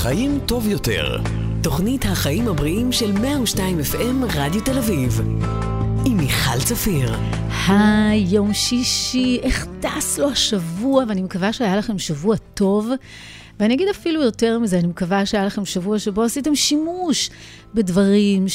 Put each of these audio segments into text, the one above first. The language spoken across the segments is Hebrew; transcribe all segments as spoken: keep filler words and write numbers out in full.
חיים טוב יותר. תוכנית החיים הבריאים של מאה ושתיים אף אם רדיו תל אביב. עם מיכל צפיר. היי, יום שישי, איך טס לו השבוע, ואני מקווה שהיה לכם שבוע טוב. ואני אגיד אפילו יותר מזה, אני מקווה שהיה לכם שבוע שבו עשיתם שימוש בדברים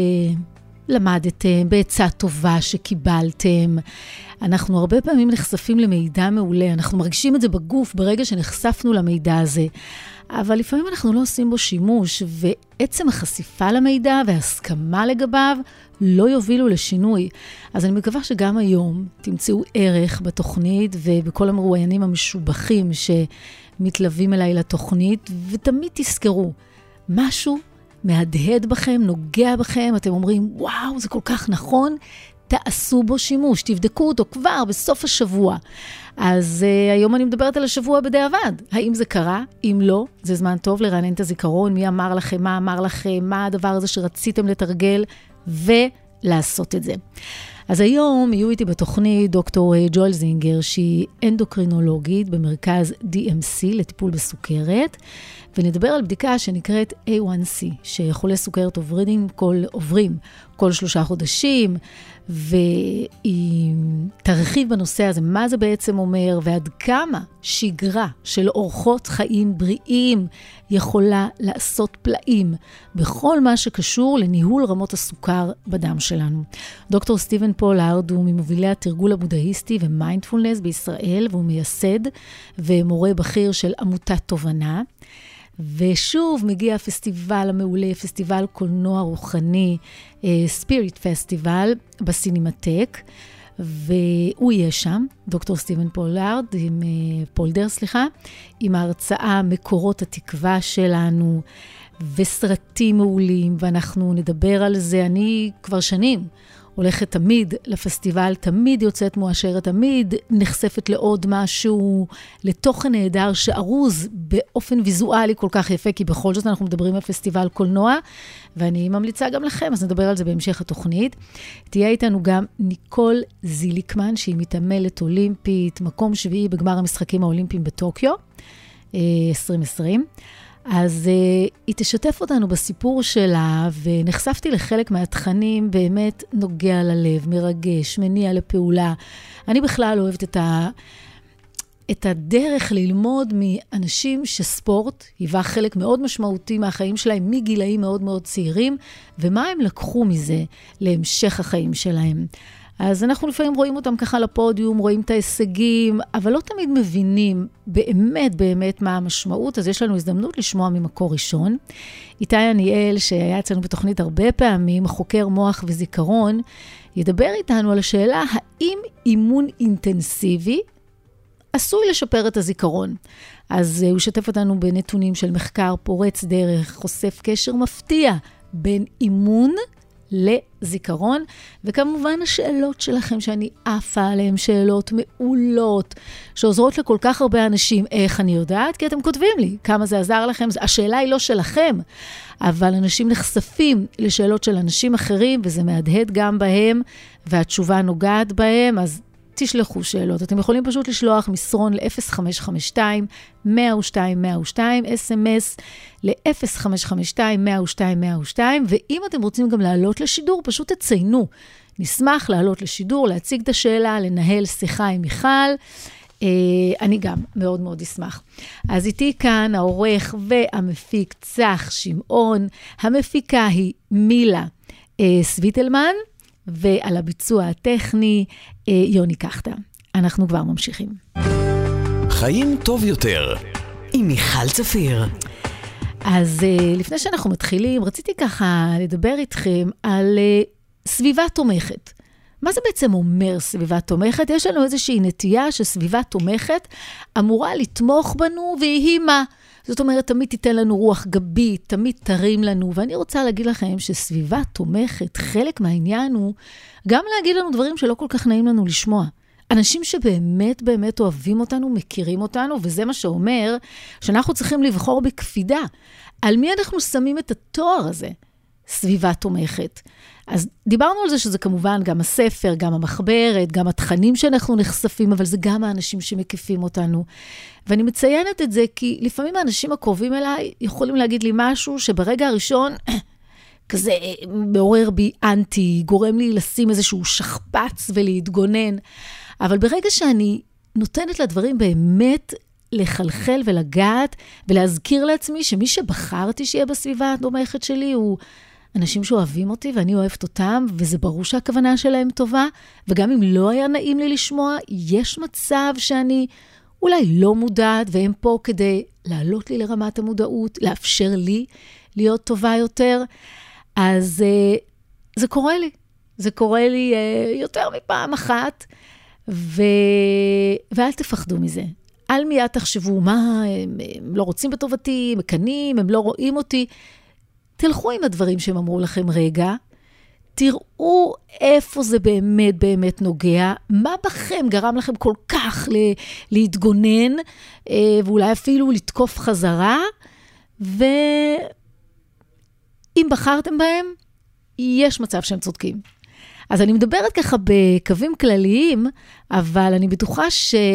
שלמדתם, בעצה טובה שקיבלתם. אנחנו הרבה פעמים נחשפים למידע מעולה, אנחנו מרגישים את זה בגוף ברגע שנחשפנו למידע הזה. אבל לפעמים אנחנו לא עושים בו שימוש, ועצם החשיפה למידע וההסכמה לגביו לא יובילו לשינוי. אז אני מקווה שגם היום תמצאו ערך בתוכנית ובכל המרואיינים המשובחים שמתלווים אליי לתוכנית, ותמיד תזכרו, משהו מהדהד בכם, נוגע בכם, אתם אומרים, וואו, זה כל כך נכון, תעשו בו שימוש, תבדקו אותו כבר בסוף השבוע. אז uh, היום אני מדברת על השבוע בדיעבד. האם זה קרה? אם לא, זה זמן טוב לרענן את הזיכרון, מי אמר לכם, מה אמר לכם, מה הדבר הזה שרציתם לתרגל, ולעשות את זה. אז היום יהיו איתי בתוכנית דוקטור ג'ואל זינגר, שהיא אנדוקרינולוגית במרכז די אם סי לטיפול בסוכרת, ונדבר על בדיקה שנקראת איי וואן סי, שחולי סוכרת עוברים כל, עוברים כל שלושה חודשים, והיא תרחיב בנושא הזה, מה זה בעצם אומר, ועד כמה שגרה של אורחות חיים בריאים יכולה לעשות פלאים בכל מה שקשור לניהול רמות הסוכר בדם שלנו. דוקטור סטיבן פולארד הוא ממובילי התרגול הבודהיסטי ומיינדפולנס בישראל, והוא מייסד ומורה בכיר של עמותת תובנה. ושוב מגיע הפסטיבל המעולה, פסטיבל קולנוע רוחני, ספיריט פסטיבל בסינמטק, והוא יהיה שם, דוקטור סטיבן פולארד, עם פולדר, סליחה, עם ההרצאה מקורות התקווה שלנו, וסרטים מעולים, ואנחנו נדבר על זה. אני כבר שנים הולכת תמיד לפסטיבל, תמיד יוצאת מואשרת, תמיד נחשפת לעוד משהו, לתוכן נהדר שארוז באופן ויזואלי כל כך יפה, כי בכל זאת אנחנו מדברים על פסטיבל קולנוע, ואני ממליצה גם לכם, אז נדבר על זה בהמשך התוכנית. תהיה איתנו גם ניקול זיליקמן, שהיא מתעמלת אולימפית, מקום שביעי בגמר המשחקים האולימפיים בטוקיו, עשרים עשרים. אז uh, היא תשתף אותנו בסיפור שלה, ונחשפתי לחלק מהתכנים באמת נוגע ללב, מרגש, מניע לפעולה. אני בכלל אוהבת את, ה... את הדרך ללמוד מאנשים שספורט היווה חלק מאוד משמעותי מהחיים שלהם, מגילאים מאוד מאוד צעירים, ומה הם לקחו מזה להמשך החיים שלהם. אז אנחנו לפעמים רואים אותם ככה לפודיום, רואים את ההישגים, אבל לא תמיד מבינים באמת באמת מה המשמעות, אז יש לנו הזדמנות לשמוע ממקור ראשון. איתי עניאל, שהיה אצלנו בתוכנית הרבה פעמים, חוקר מוח וזיכרון, ידבר איתנו על השאלה, האם אימון אינטנסיבי עשוי לשפר את הזיכרון? אז הוא שתף אותנו בנתונים של מחקר פורץ דרך, חושף קשר מפתיע בין אימון לזיכרון, וכמובן השאלות שלכם שאני עפה עליהן, שאלות מעולות, שעוזרות לכל כך הרבה אנשים. איך אני יודעת? כי אתם כותבים לי כמה זה עזר לכם. השאלה היא לא שלכם, אבל אנשים נחשפים לשאלות של אנשים אחרים, וזה מהדהד גם בהם, והתשובה נוגעת בהם, אז תשלחו שאלות. אתם יכולים פשוט לשלוח מסרון ל-אפס חמש חמש שתיים מאה ושתיים מאה ושתיים, אס אם אס ל-אפס חמש חמש שתיים מאה ושתיים מאה ושתיים, ואם אתם רוצים גם לעלות לשידור, פשוט תציינו. נשמח לעלות לשידור, להציג את השאלה, לנהל שיחה עם מיכל. אני גם מאוד מאוד אשמח. אז איתי כאן העורך והמפיק צח שמעון, המפיקה היא מילה סוויטלמן, ועל הביצוע הטכני יוני קחטה. אנחנו כבר ממשיכים. חיים טוב יותר עם מיכל צפיר. אז לפני שאנחנו מתחילים, רציתי ככה לדבר איתכם על סביבה תומכת. מה זה בעצם אומר סביבה תומכת? יש לנו איזושהי נטייה שסביבה תומכת אמורה לתמוך בנו, והיא מה? זאת אומרת, תמיד תיתן לנו רוח גבית, תמיד תרים לנו, ואני רוצה להגיד לכם שסביבה תומכת, חלק מהעניין הוא גם להגיד לנו דברים שלא כל כך נעים לנו לשמוע. אנשים שבאמת באמת אוהבים אותנו, מכירים אותנו, וזה מה שאומר שאנחנו צריכים לבחור בקפידה. על מי אנחנו שמים את התואר הזה? סביבה תומכת. אז דיברנו על זה שזה כמובן גם הספר, גם המחברת, גם התכנים שאנחנו נחשפים, אבל זה גם האנשים שמקיפים אותנו. ואני מציינת את זה כי לפעמים האנשים הקרובים אליי יכולים להגיד לי משהו שברגע הראשון כזה מעורר בי אנטי, גורם לי לשים איזשהו שכפץ ולהתגונן. אבל ברגע שאני נותנת לדברים באמת לחלחל ולגעת, ולהזכיר לעצמי שמי שבחרתי שיהיה בסביבה התומכת שלי הוא אנשים שאוהבים אותי ואני אוהבת אותם, וזה ברור שהכוונה שלהם טובה, וגם אם לא היה נעים לי לשמוע, יש מצב שאני אולי לא מודעת, והם פה כדי לעלות לי לרמת המודעות, לאפשר לי להיות טובה יותר. אז זה קורה לי. זה קורה לי יותר מפעם אחת, ו... ואל תפחדו מזה. אל מיד תחשבו, מה, הם, הם לא רוצים בטובתי, מקנים, הם לא רואים אותי. תלכו עם הדברים שהם אמרו לכם רגע, תראו איפה זה באמת באמת נוגע, מה בכם גרם לכם כל כך להתגונן, ואולי אפילו לתקוף חזרה, ואם בחרתם בהם, יש מצב שהם צודקים. אז אני מדברת ככה בקווים כלליים, אבל אני בטוחה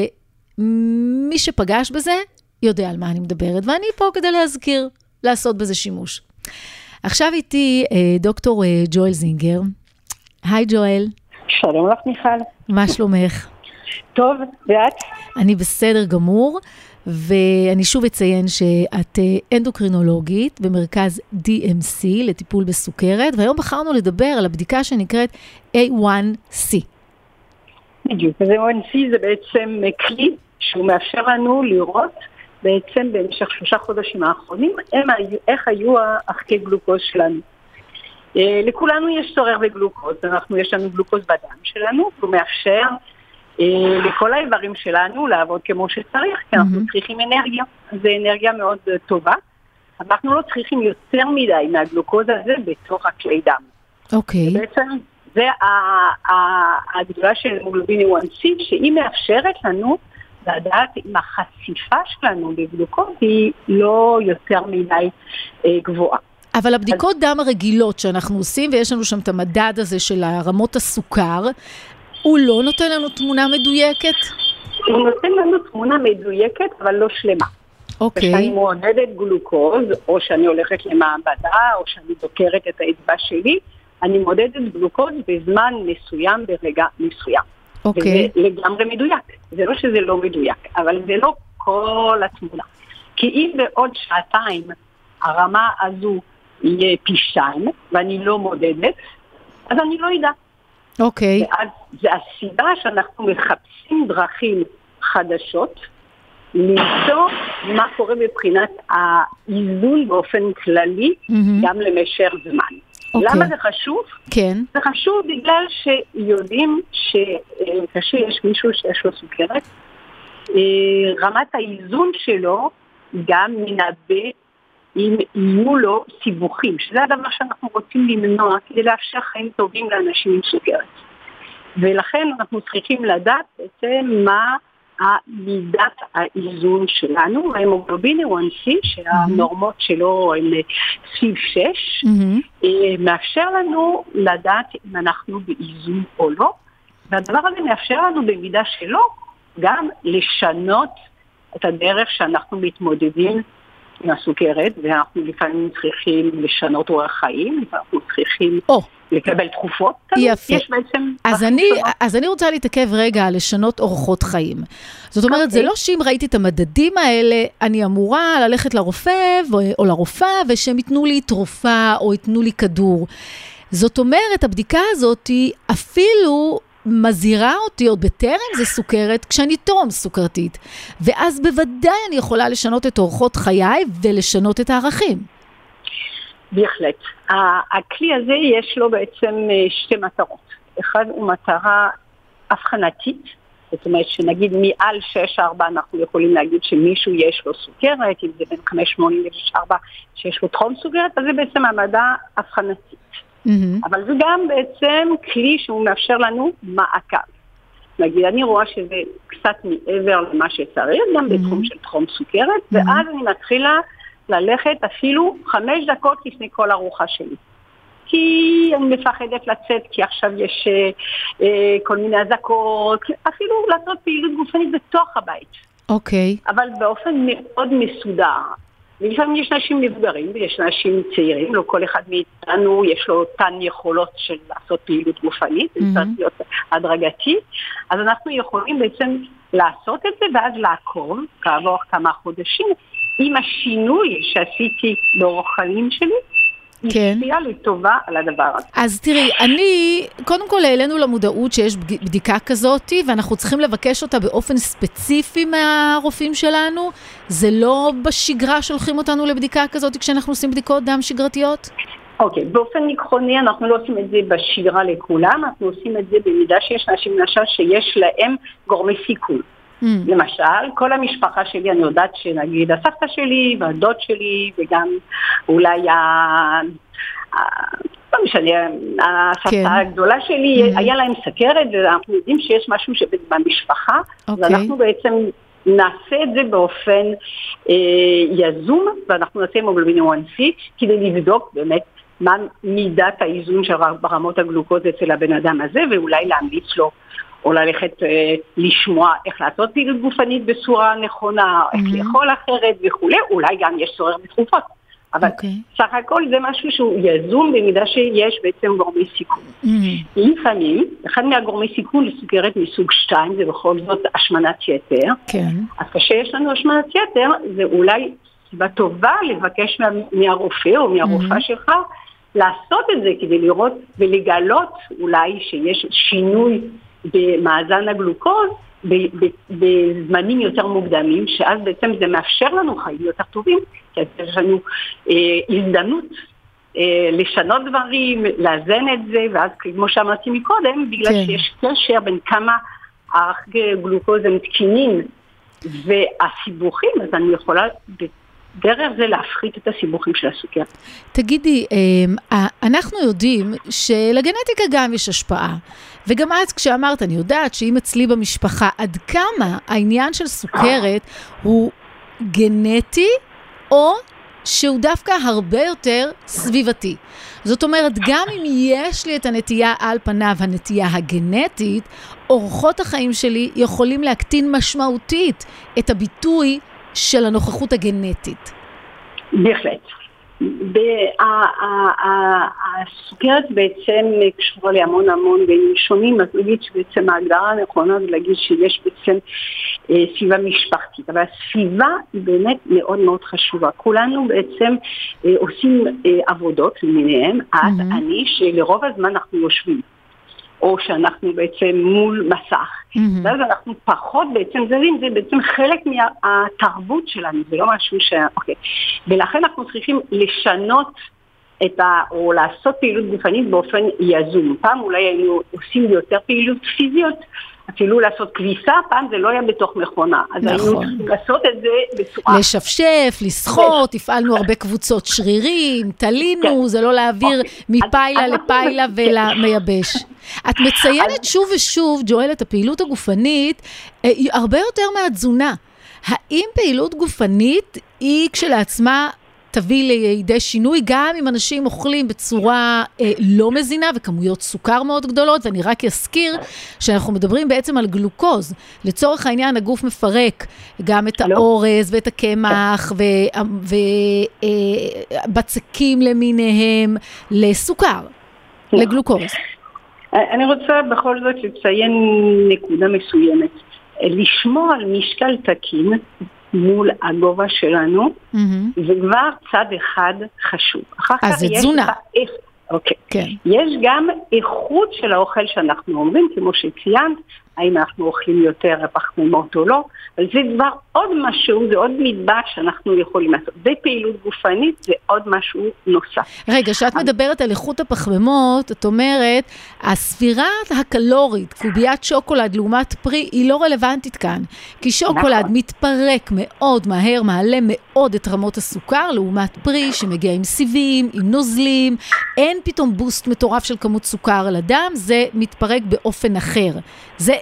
שמי שפגש בזה, יודע על מה אני מדברת, ואני פה כדי להזכיר, לעשות בזה שימוש. עכשיו איתי דוקטור ג'ואל זינגר. היי ג'ואל. שלום לך מיכל. מה שלומך? טוב, ואת? אני בסדר גמור, ואני שוב אציין שאת אנדוקרינולוגית במרכז די אם סי לטיפול בסוכרת, והיום בחרנו לדבר על הבדיקה שנקראת איי וואן סי. בדיוק, אז איי וואן סי זה בעצם כלי שהוא מאפשר לנו לראות בעצם במשך שלושה חודשים האחרונים, איך היו הערכי גלוקוז שלנו. לכולנו יש צורך בגלוקוז, אנחנו, יש לנו גלוקוז בדם שלנו, הוא מאפשר לכל האיברים שלנו לעבוד כמו שצריך, כי אנחנו צריכים אנרגיה, זה אנרגיה מאוד טובה, אנחנו לא צריכים יותר מדי מהגלוקוז הזה בתוך הכלי דם. אוקיי. בעצם זה הגדולה של המוגלובין איי וואן סי, שהיא מאפשרת לנו לדעת אם החשיפה שלנו לגלוקוז היא לא יותר מדי אה, גבוהה. אבל הבדיקות אז... דם הרגילות שאנחנו עושים, ויש לנו שם את המדד הזה של רמות הסוכר, הוא לא נותן לנו תמונה מדויקת? הוא נותן לנו תמונה מדויקת, אבל לא שלמה. אוקיי. כשאני מועדדת גלוקוז, או שאני הולכת למעבדה, או שאני דוקרת את האצבע שלי, אני מועדדת גלוקוז בזמן מסוים, ברגע מסוים. אוקיי. וזה לגמרי מדויק. זה לא שזה לא מדויק, אבל זה לא כל התמונה. כי אם בעוד שעתיים הרמה הזו יהיה פי שתיים, ואני לא מודדת, אז אני לא יודע. אוקיי. ואז זה הסיבה שאנחנו מחפשים דרכים חדשות, למצוא מה קורה מבחינת האיזון באופן כללי, mm-hmm. גם למשך זמן. Okay. למה זה חשוב? כן. זה חשוב בגלל שיודעים שכשיש מישהו שיש לו סוכרת, רמת האיזון שלו גם מנבא אם יהיו לו סיבוכים, שזה הדבר שאנחנו רוצים למנוע כדי לאפשר חיים טובים לאנשים עם סוכרת. ולכן אנחנו צריכים לדעת בעצם מה מידת האיזון שלנו, ההמוגלובין איי וואן סי, שהנורמות שלו הן סביב שש, מאפשר לנו לדעת אם אנחנו באיזון או לא, והדבר הזה מאפשר לנו במידה שלו גם לשנות את הדרך שאנחנו מתמודדים עם הסוכרת, ואנחנו לפעמים צריכים לשנות אורח חיים, ואנחנו צריכים oh. לקבל תרופות. יפה. יש בעצם... אז אני, אז אני רוצה להתעכב רגע על לשנות אורחות חיים. זאת אומרת, okay. זה לא שאם ראיתי את המדדים האלה, אני אמורה ללכת לרופא או לרופאה, ושהם ייתנו לי תרופה או ייתנו לי כדור. זאת אומרת, הבדיקה הזאת אפילו מזהירה אותי עוד בטרם זה סוכרת, כשאני טרום סוכרתית. ואז בוודאי אני יכולה לשנות את אורחות חיי ולשנות את הערכים. בהחלט. הכלי הזה יש לו בעצם שתי מטרות. אחד הוא מטרה הבחנתית, זאת אומרת שנגיד מעל שש ארבע אנחנו יכולים להגיד שמישהו יש לו סוכרת, אם זה בין חמש שמונה ל-שש ארבע שיש לו טרום סוכרת, אז זה בעצם המדע הבחנתית. Mm-hmm. אבל זה גם בעצם כלי שהוא מאפשר לנו מעקב. נגיד, אני רואה שזה קצת מעבר למה שצריך, גם mm-hmm. בתחום של טרום סוכרת, mm-hmm. ואז אני מתחילה ללכת אפילו חמש דקות לפני כל ארוחה שלי. כי אני מפחדת לצאת, כי עכשיו יש אה, אה, כל מיני הזקות, אפילו לעשות פעילות גופנית בתוך הבית. אוקיי. Okay. אבל באופן מאוד מסודר. ולפעמים יש אנשים מבוגרים ויש אנשים צעירים, לא כל אחד מאיתנו יש לו אותן יכולות של לעשות פעילות גופנית, mm-hmm. זה צריך להיות הדרגתי, אז אנחנו יכולים בעצם לעשות את זה ואז לעקוב כעבור כמה חודשים עם השינוי שעשיתי באורח חיים שלי, כן. השפיע לטובה על הדבר הזה. אז תראי, אני, קודם כל העלינו למודעות שיש בדיקה כזאת, ואנחנו צריכים לבקש אותה באופן ספציפי מהרופאים שלנו. זה לא בשגרה שולחים אותנו לבדיקה כזאת כשאנחנו עושים בדיקות דם שגרתיות? אוקיי, באופן עקרוני אנחנו לא עושים את זה בשגרה לכולם, אנחנו עושים את זה במידה שיש אנשים למשל שיש להם גורמי סיכון. Mm. למשל, כל המשפחה שלי, אני יודעת שנגיד הסבתא שלי והדוד שלי וגם אולי ה... לא משנה, הסבתא כן. הגדולה שלי, mm. היה להם סכרת ואנחנו יודעים שיש משהו שבמשפחה, okay. ואנחנו בעצם נעשה את זה באופן אה, יזום, ואנחנו נעשה המוגלובין וואן סי כדי לבדוק באמת מה מידת האיזון של רמות הגלוקוז אצל הבן אדם הזה, ואולי להמליץ לו או ללכת אה, לשמוע איך לעשות פעילות גופנית בצורה נכונה, mm-hmm. איך לאכול אחרת וכו', אולי גם יש צורך בתרופות. אבל okay. סך הכל זה משהו שהוא יזום במידה שיש בעצם גורמי סיכון. Mm-hmm. לפעמים, אחד מהגורמי סיכון לסוכרת מסוג שתיים, זה בכל זאת השמנת יתר. כן. אז כשיש לנו השמנת יתר, זה אולי סיבה טובה לבקש מה, מהרופא או מהרופאה mm-hmm. שלך, לעשות את זה כדי לראות ולגלות אולי שיש שינוי במאזן הגלוקוז בזמנים יותר מוקדמים, שאז בעצם זה מאפשר לנו חיים יותר טובים, כי יש לנו אה, הזדמנות אה, לשנות דברים, לאזן את זה, ואז כמו שאמרתי מקודם, בגלל כן. שיש קשר בין כמה הגלוקוז הם תקינים והסיבוכים, אז אני יכולה דרך זה להפחית את הסיבוכים של הסוכר. תגידי, אנחנו יודעים שלגנטיקה גם יש השפעה, וגם אז כשאמרת, אני יודעת שאם אצלי במשפחה, עד כמה העניין של סוכרת הוא גנטי, או שהוא דווקא הרבה יותר סביבתי. זאת אומרת, גם אם יש לי את הנטייה על פניו, הנטייה הגנטית, אורחות החיים שלי יכולים להקטין משמעותית את הביטוי של הנוכחות הגנטית. בהחלט. הסוכרת בעצם קשורה לי המון המון בעניינים שונים, אז להגיד שבעצם ההגדרה הנכונה זה להגיד שיש בעצם סביבה משפחתית, אבל הסביבה היא באמת מאוד מאוד חשובה. כולנו בעצם עושים עבודות למיניהם, עד אני שלרוב הזמן אנחנו יושבים. או שאנחנו בעצם מול מסך. Mm-hmm. ואז אנחנו פחות בעצם זרים, זה בעצם חלק מהתרבות שלנו, זה לא משהו ש... אוקיי. ולכן אנחנו צריכים לשנות את ה... או לעשות פעילות גופנית באופן יזום. פעם אולי היינו עושים יותר פעילות פיזיות, אפילו לעשות כביסה, פעם זה לא היה בתוך מכונה. אז נכון. היינו צריכים לעשות את זה בצורה... לשפשף, לשחות, הפעלנו הרבה קבוצות שרירים, תלינו, כן. זה לא להעביר אוקיי. מפיילה אז, לפיילה אז... ולמייבש. את מציינת שוב ושוב, ג'ואל, את הפעילות הגופנית, היא הרבה יותר מהתזונה. האם פעילות גופנית היא כשלעצמה תביא לידי שינוי, גם אם אנשים אוכלים בצורה אה, לא מזינה וכמויות סוכר מאוד גדולות, ואני רק אזכיר שאנחנו מדברים בעצם על גלוקוז. לצורך העניין הגוף מפרק גם את האורז ואת הקמח ובצקים למיניהם לסוכר, לגלוקוז. אני רוצה בכל זאת לציין נקודה מסוימת. לשמור על משקל תקין מול הגובה שלנו, mm-hmm. זה כבר צד אחד חשוב. אז זה תזונה. איכ... אוקיי. כן. יש גם איכות של האוכל שאנחנו אומרים, כמו שציינת, האם אנחנו אוכלים יותר פחמימות או לא, אבל זה כבר עוד משהו, זה עוד מדבש שאנחנו יכולים לעשות. זה פעילות גופנית, זה עוד משהו נוסף. רגע, שאת מדברת על איכות הפחמימות, את אומרת, הספירה הקלורית, קוביית שוקולד לעומת פרי, היא לא רלוונטית כאן. כי שוקולד נכון. מתפרק מאוד מהר, מעלה מאוד את רמות הסוכר, לעומת פרי שמגיע עם סיבים, עם נוזלים, אין פתאום בוסט מטורף של כמות סוכר על הדם, זה מתפרק באופן אחר. זה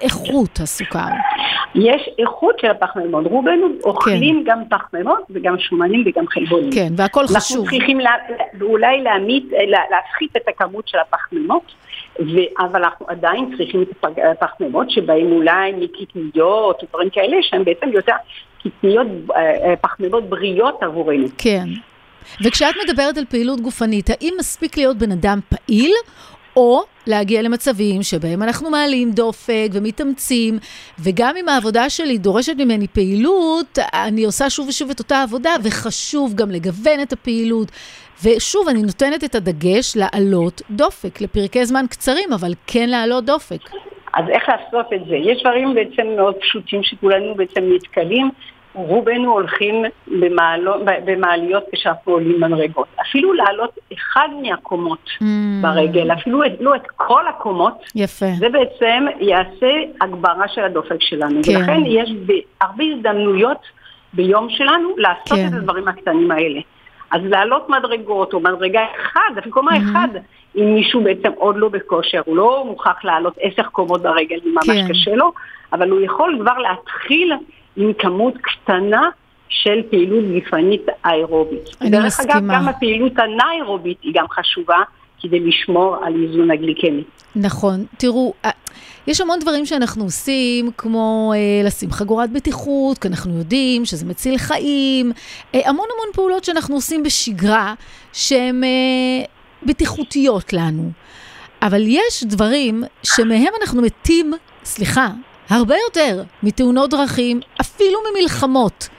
איכות הסוכר? יש איכות של הפחמימות, רובנו אוכלים גם פחמימות וגם שומנים וגם חלבונים. כן, והכל חשוב. אנחנו צריכים אולי להפחית את הכמות של הפחמימות, אבל אנחנו עדיין צריכים את הפחמימות שבהם אולי מקטניות או דברים כאלה, שהן בעצם יותר קטניות, פחמימות בריאות עבורנו. כן. וכשאת מדברת על פעילות גופנית, האם מספיק להיות בן אדם פעיל, או להגיע למצבים שבהם אנחנו מעלים דופק ומתאמצים, וגם אם העבודה שלי דורשת ממני פעילות, אני עושה שוב ושוב את אותה עבודה, וחשוב גם לגוון את הפעילות, ושוב אני נותנת את הדגש לעלות דופק, לפרקי זמן קצרים, אבל כן לעלות דופק. אז איך לעשות את זה? יש דברים בעצם מאוד פשוטים שכולנו בעצם נתקלים, רובנו הולכים במעלו, במעליות כשאנחנו עולים מדרגות. אפילו לעלות אחד מהקומות mm. ברגל, אפילו לא את כל הקומות, יפה. זה בעצם יעשה הגברה של הדופק שלנו. כן. ולכן יש הרבה הזדמנויות ביום שלנו לעשות כן. את הדברים הקטנים האלה. אז לעלות מדרגות או מדרגה אחד, אפילו קומה mm-hmm. אחד, אם מישהו בעצם עוד לא בכושר, הוא לא מוכרח לעלות עשר קומות ברגל, זה ממש כן. קשה לו, אבל הוא יכול כבר להתחיל עם כמות קטנה של פעילות גופנית אירובית. אני מסכימה. אגב, גם הפעילות הנאירובית היא גם חשובה, כדי לשמור על איזון הגליקמי. נכון. תראו, יש המון דברים שאנחנו עושים, כמו אה, לשים חגורת בטיחות, כי אנחנו יודעים שזה מציל חיים, אה, המון המון פעולות שאנחנו עושים בשגרה, שהן אה, בטיחותיות לנו. אבל יש דברים שמהם אנחנו מתים, סליחה, הרבה יותר מתאונות דרכים, אפילו ממלחמות,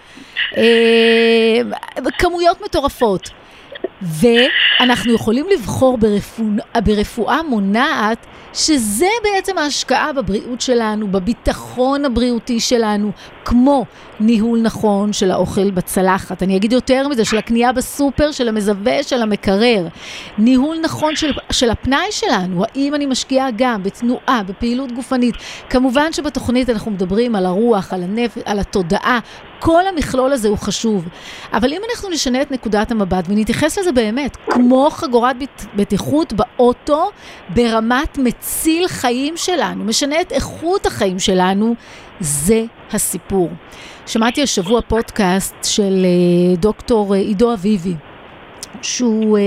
אה, כמויות מטורפות. ואנחנו יכולים לבחור ברפואה, ברפואה מונעת, שזה בעצם ההשקעה בבריאות שלנו, בביטחון הבריאותי שלנו, כמו ניהול נכון של האוכל בצלחת. אני אגיד יותר מזה, של הקנייה בסופר, של המזווה, של המקרר. ניהול נכון של, של הפנאי שלנו. האם אני משקיעה גם בתנועה, בפעילות גופנית. כמובן שבתוכנית אנחנו מדברים על הרוח, על הנפש, על התודעה. כל המכלול הזה הוא חשוב. אבל אם אנחנו נשנה את נקודת המבט ונתייחס לזה באמת, כמו חגורת בטיחות באוטו, ברמת מציל חיים שלנו, משנה את איכות החיים שלנו, זה הסיפור. שמעתי השבוע פודקאסט של דוקטור עידו אביבי, שהוא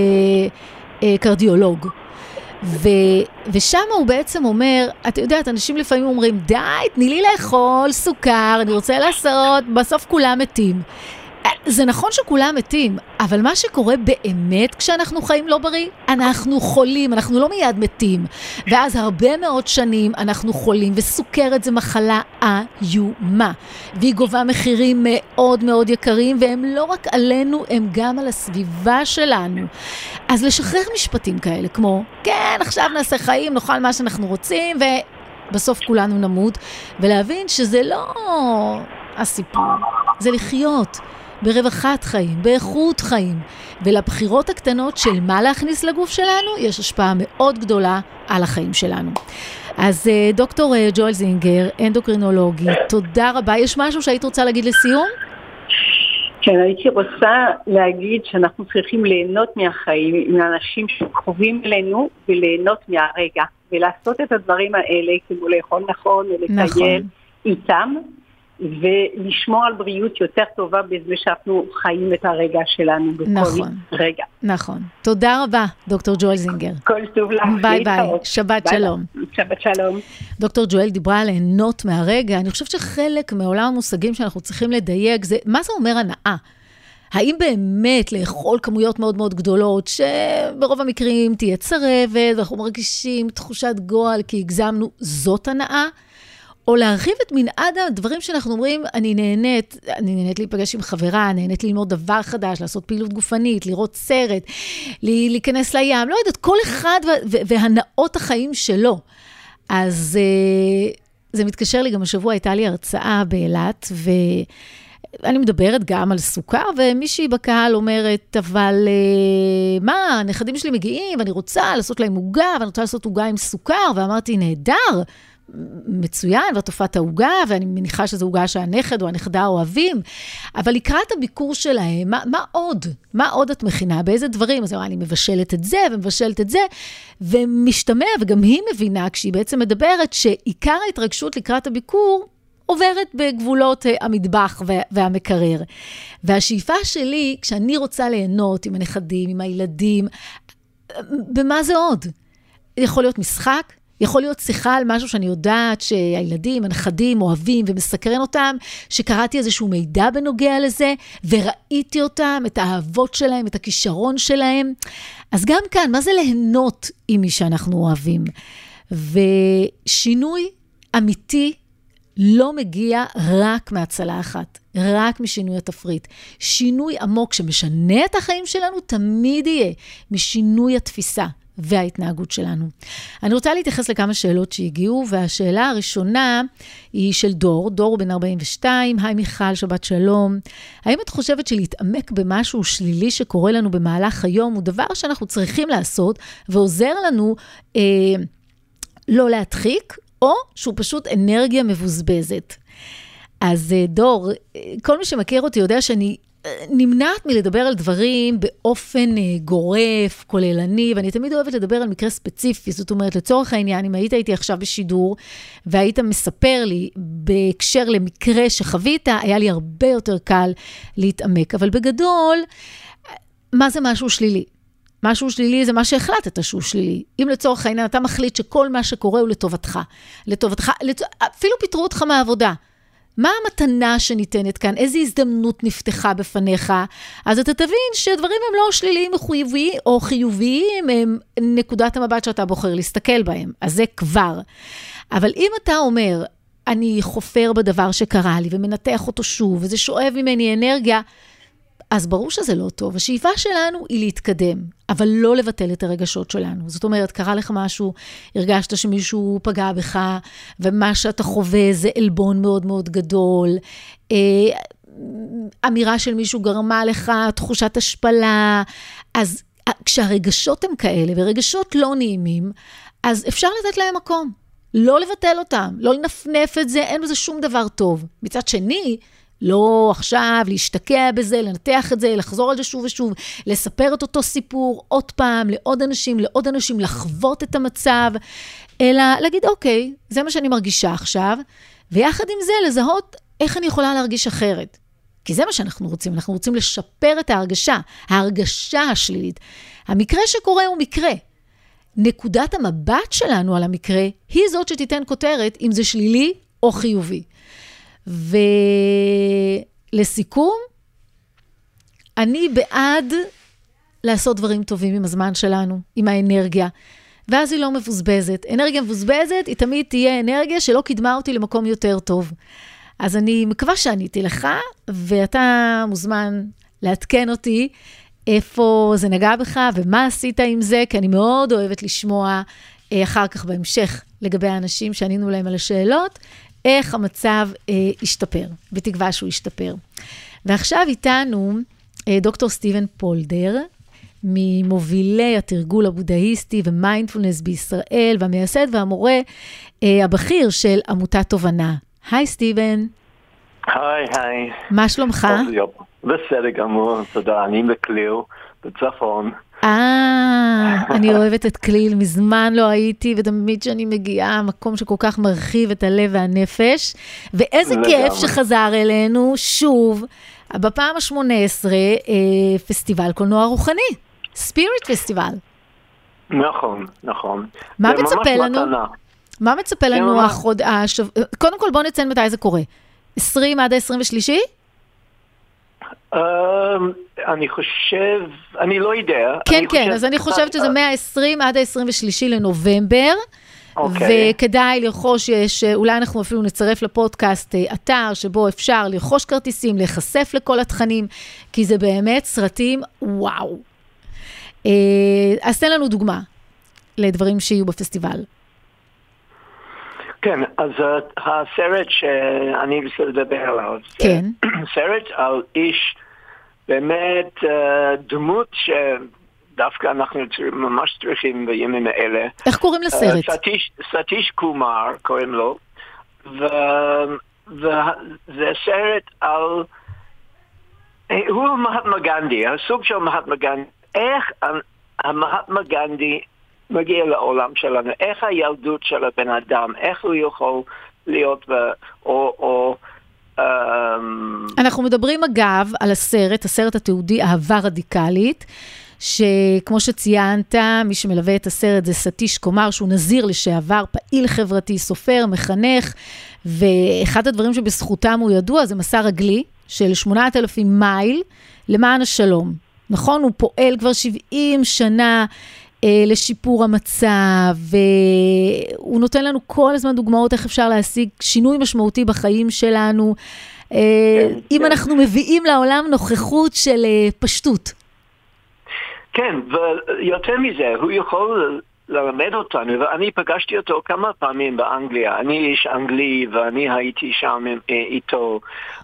קרדיולוג. ו, ושם הוא בעצם אומר, את יודעת, אנשים לפעמים אומרים, די, תני לי לאכול סוכר, אני רוצה לעשות, בסוף כולם מתים. זה נכון שכולם מתים, אבל מה שקורה באמת כשאנחנו חיים לא בריא, אנחנו חולים, אנחנו לא מיד מתים. ואז הרבה מאוד שנים אנחנו חולים, וסוכרת זה מחלה איומה. והיא גובה מחירים מאוד מאוד יקרים, והם לא רק עלינו, הם גם על הסביבה שלנו. אז לשחרר משפטים כאלה, כמו, כן, עכשיו נעשה חיים, נאכל מה שאנחנו רוצים, ובסוף כולנו נמות, ולהבין שזה לא הסיפור, זה לחיות. ברווחת חיים, באיכות חיים, ולבחירות הקטנות של מה להכניס לגוף שלנו, יש השפעה מאוד גדולה על החיים שלנו. אז דוקטור ג'ואל זינגר, אנדוקרינולוגית, תודה רבה. יש משהו שהיית רוצה להגיד לסיום? כן, הייתי רוצה להגיד שאנחנו צריכים ליהנות מהחיים עם האנשים שקרובים אלינו, וליהנות מהרגע, ולעשות את הדברים האלה, כמו לאכול נכון, ולטייל איתם, ולשמור על בריאות יותר טובה בזה שאנחנו חיים את הרגע שלנו בכל נכון, רגע. נכון. תודה רבה, דוקטור ג'ואל זינגר. כל טוב לך. ביי ביי, שבת ביי שלום. שבת שלום. דוקטור ג'ואל דיברה על ליהנות מהרגע. אני חושבת שחלק מעולם המושגים שאנחנו צריכים לדייק, זה מה זה אומר הנאה? האם באמת לאכול כמויות מאוד מאוד גדולות, שברוב המקרים תהיה צרבת, ואנחנו מרגישים תחושת גועל כי הגזמנו, זאת הנאה? או להרחיב את מנעד הדברים שאנחנו אומרים, אני נהנית, אני נהנית להיפגש עם חברה, נהנית ללמוד דבר חדש, לעשות פעילות גופנית, לראות סרט, להיכנס לים, לא יודעת, כל אחד והנאות החיים שלו. אז זה מתקשר לי, גם השבוע הייתה לי הרצאה באילת, ואני מדברת גם על סוכר, ומישהי בקהל אומרת, אבל מה, הנכדים שלי מגיעים, ואני רוצה לעשות להם עוגה, ואני רוצה לעשות עוגה עם סוכר, ואמרתי, נהדר, מצוין, והתופעת העוגה, ואני מניחה שזו עוגה שהנכד או הנכדה אוהבים, אבל לקראת הביקור שלהם, מה, מה עוד? מה עוד את מכינה? באיזה דברים? אז אני מבשלת את זה, ומבשלת את זה, ומשתמע, וגם היא מבינה, כשהיא בעצם מדברת, שעיקר ההתרגשות לקראת הביקור, עוברת בגבולות המטבח והמקרר. והשאיפה שלי, כשאני רוצה ליהנות עם הנכדים, עם הילדים, במה זה עוד? יכול להיות משחק, יכול להיות שיחה על משהו שאני יודעת שהילדים, הנכדים אוהבים ומסקרן אותם, שקראתי איזשהו מידע בנוגע לזה, וראיתי אותם, את האהבות שלהם, את הכישרון שלהם. אז גם כאן, מה זה ליהנות עם מי שאנחנו אוהבים? ושינוי אמיתי לא מגיע רק מהצלחת, רק משינוי התפריט. שינוי עמוק שמשנה את החיים שלנו תמיד יהיה משינוי התפיסה וההתנהגות שלנו. אני רוצה להתייחס לכמה שאלות שהגיעו, והשאלה הראשונה היא של דור, דור בן ארבעים ושתיים, היי מיכל, שבת שלום. האם את חושבת שלהתעמק במשהו שלילי שקורה לנו במהלך היום, הוא דבר שאנחנו צריכים לעשות, ועוזר לנו אה, לא להדחיק, או שהוא פשוט אנרגיה מבוזבזת. אז דור, כל מי שמכיר אותי יודע שאני נמנעת מלדבר על דברים באופן גורף, כוללני, ואני תמיד אוהבת לדבר על מקרה ספציפי, זאת אומרת, לצורך העניין, אם היית איתי עכשיו בשידור, והיית מספר לי בהקשר למקרה שחווית, היה לי הרבה יותר קל להתעמק. אבל בגדול, מה זה משהו שלילי? משהו שלילי זה מה שהחלטת שהוא שלילי. אם לצורך העניין אתה מחליט שכל מה שקורה הוא לטובתך, לטובתך, לטוב... אפילו פיתרו אותך מהעבודה. מה המתנה שניתנת כאן? איזו הזדמנות נפתחה בפניך? אז אתה תבין שדברים הם לא שליליים חיוביים או חיוביים, הם נקודת המבט שאתה בוחר להסתכל בהם. אז זה כבר. אבל אם אתה אומר, אני חופר בדבר שקרה לי ומנתח אותו שוב, וזה שואב ממני אנרגיה, אז ברור שזה לא טוב. השאיפה שלנו היא להתקדם, אבל לא לבטל את הרגשות שלנו. זאת אומרת, קרה לך משהו, הרגשת שמישהו פגע בך, ומה שאתה חווה זה אלבון מאוד מאוד גדול, אה, אמירה של מישהו גרמה לך, תחושת השפלה, אז כשהרגשות הם כאלה, ורגשות לא נעימים, אז אפשר לתת להם מקום. לא לבטל אותם, לא לנפנף את זה, אין בזה שום דבר טוב. מצד שני, לא עכשיו להשתקע בזה, לנתח את זה, לחזור על זה שוב ושוב, לספר את אותו סיפור עוד פעם, לעוד אנשים, לעוד אנשים, לחוות את המצב, אלא להגיד, אוקיי, זה מה שאני מרגישה עכשיו, ויחד עם זה לזהות איך אני יכולה להרגיש אחרת. כי זה מה שאנחנו רוצים, אנחנו רוצים לשפר את ההרגשה, ההרגשה השלילית. המקרה שקורה הוא מקרה. נקודת המבט שלנו על המקרה, היא זאת שתיתן כותרת אם זה שלילי או חיובי. ולסיכום, אני בעד לעשות דברים טובים עם הזמן שלנו, עם האנרגיה, ואז היא לא מבוזבזת. אנרגיה מבוזבזת היא תמיד תהיה אנרגיה שלא קידמה אותי למקום יותר טוב. אז אני מקווה שעניתי לך, ואתה מוזמן לעדכן אותי איפה זה נגע בך ומה עשית עם זה, כי אני מאוד אוהבת לשמוע אחר כך בהמשך לגבי האנשים שענינו להם על השאלות, איך המצב אה, ישתפר, בתקווה שהוא ישתפר. ועכשיו איתנו אה, דוקטור סטיבן פולדר, ממובילי התרגול הבודהיסטי ומיינדפולנס בישראל, והמייסד והמורה אה, הבכיר של עמותת תובנה. היי סטיבן. היי, היי. מה שלומך? בסדר גמור, תודה. אני בכליל, בצפון. אה, אני אוהבת את כליל, מזמן לא הייתי, ותמיד שאני מגיעה, מקום שכל כך מרחיב את הלב והנפש, ואיזה כיף שחזר אלינו, שוב, בפעם ה-שמונה עשרה, פסטיבל קולנוע רוחני, ספיריט פסטיבל. נכון, נכון. מה מצפה לנו? מה מצפה לנו? קודם כל בוא נציין מתי זה קורה. עשרים עד ה-עשרים ושלוש? אני חושב, אני לא יודע. כן, כן, אז אני חושבת שזה מה-עשרים עד ה-עשרים ושלוש לנובמבר, וכדאי לרכוש, אולי אנחנו אפילו נצרף לפודקאסט אתר, שבו אפשר לרכוש כרטיסים, להיחשף לכל התכנים, כי זה באמת סרטים וואו. אז תן לנו דוגמה לדברים שיהיו בפסטיבל. כן, אז הסרט שאני רוצה לדבר עליו, כן. סרט על איש באמת דמות דווקא אנחנו ממש צריכים בימים האלה. איך קוראים לסרט? סטיש, סטיש קומר קוראים לו, וזה סרט על, הוא מהטמה גנדי, הסוג של מהטמה גנדי, איך המהטמה גנדי מגיע לעולם שלנו, איך הילדות של הבן אדם, איך הוא יכול להיות, או, או אנחנו מדברים אגב על הסרט, הסרט התיעודי אהבה רדיקלית, שכמו שציינת, מי שמלווה את הסרט זה סטיש קומר, שהוא נזיר לשעבר, פעיל חברתי, סופר, מחנך, ואחד הדברים שבזכותם הוא ידוע, זה מסע רגלי של שמונת אלפים מייל למען השלום. נכון? הוא פועל כבר שבעים שנה אה, לשיפור המצב, והוא נותן לנו כל הזמן דוגמאות איך אפשר להשיג שינוי משמעותי בחיים שלנו, אה, כן, אם כן. אנחנו מביאים לעולם נוכחות של אה, פשטות. כן, ויותר מזה, הוא יכול ללמד אותנו, ואני פגשתי אותו כמה פעמים באנגליה, אני איש אנגלי ואני הייתי שם איתו,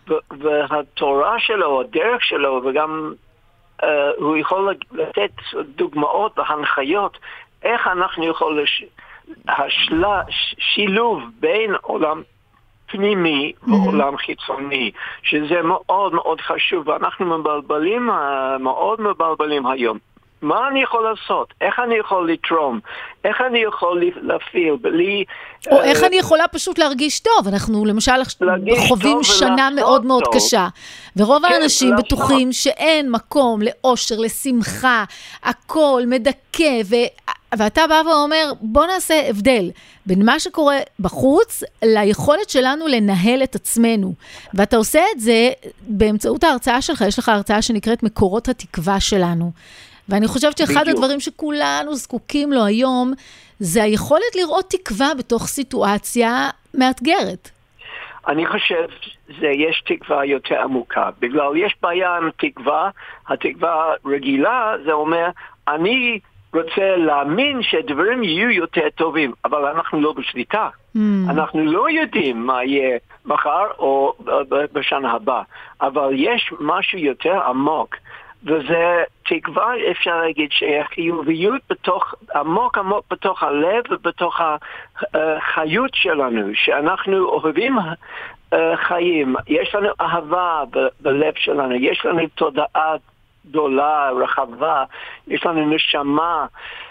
והתורה שלו, הדרך שלו, וגם uh, הוא יכול לתת דוגמאות והנחיות, איך אנחנו יכולים, לש... השלה, שילוב בין עולם פנימי ועולם mm-hmm. חיצוני, שזה מאוד מאוד חשוב, ואנחנו מבלבלים, מאוד מבלבלים היום. מה אני יכול לעשות? איך אני יכול לתרום? איך אני יכול להפעיל? בלי... או איך אני יכולה פשוט להרגיש טוב? אנחנו למשל חווים שנה מאוד מאוד קשה, ורוב האנשים בטוחים שאין מקום לאושר, לשמחה, הכל מדכא, ואתה בא ואומר, בוא נעשה הבדל בין מה שקורה בחוץ ליכולת שלנו לנהל את עצמנו. ואתה עושה את זה באמצעות ההרצאה שלך, יש לך הרצאה שנקראת מקורות התקווה שלנו. ואני חושבת שאחד בדיוק. הדברים שכולנו זקוקים לו היום, זה היכולת לראות תקווה בתוך סיטואציה מאתגרת. אני חושב שיש תקווה יותר עמוקה, בגלל יש בעיה עם תקווה, התקווה רגילה, זה אומר, אני רוצה להאמין שדברים יהיו יותר טובים, אבל אנחנו לא בשליטה. Mm. אנחנו לא יודעים מה יהיה מחר או בשנה הבאה, אבל יש משהו יותר עמוק, וזה תקווה, אפשר להגיד שהחיוביות בתוך, עמוק עמוק בתוך הלב ובתוך החיות שלנו, שאנחנו אוהבים חיים, יש לנו אהבה בלב שלנו, יש לנו תודעה גדולה, רחבה, יש לנו נשמה,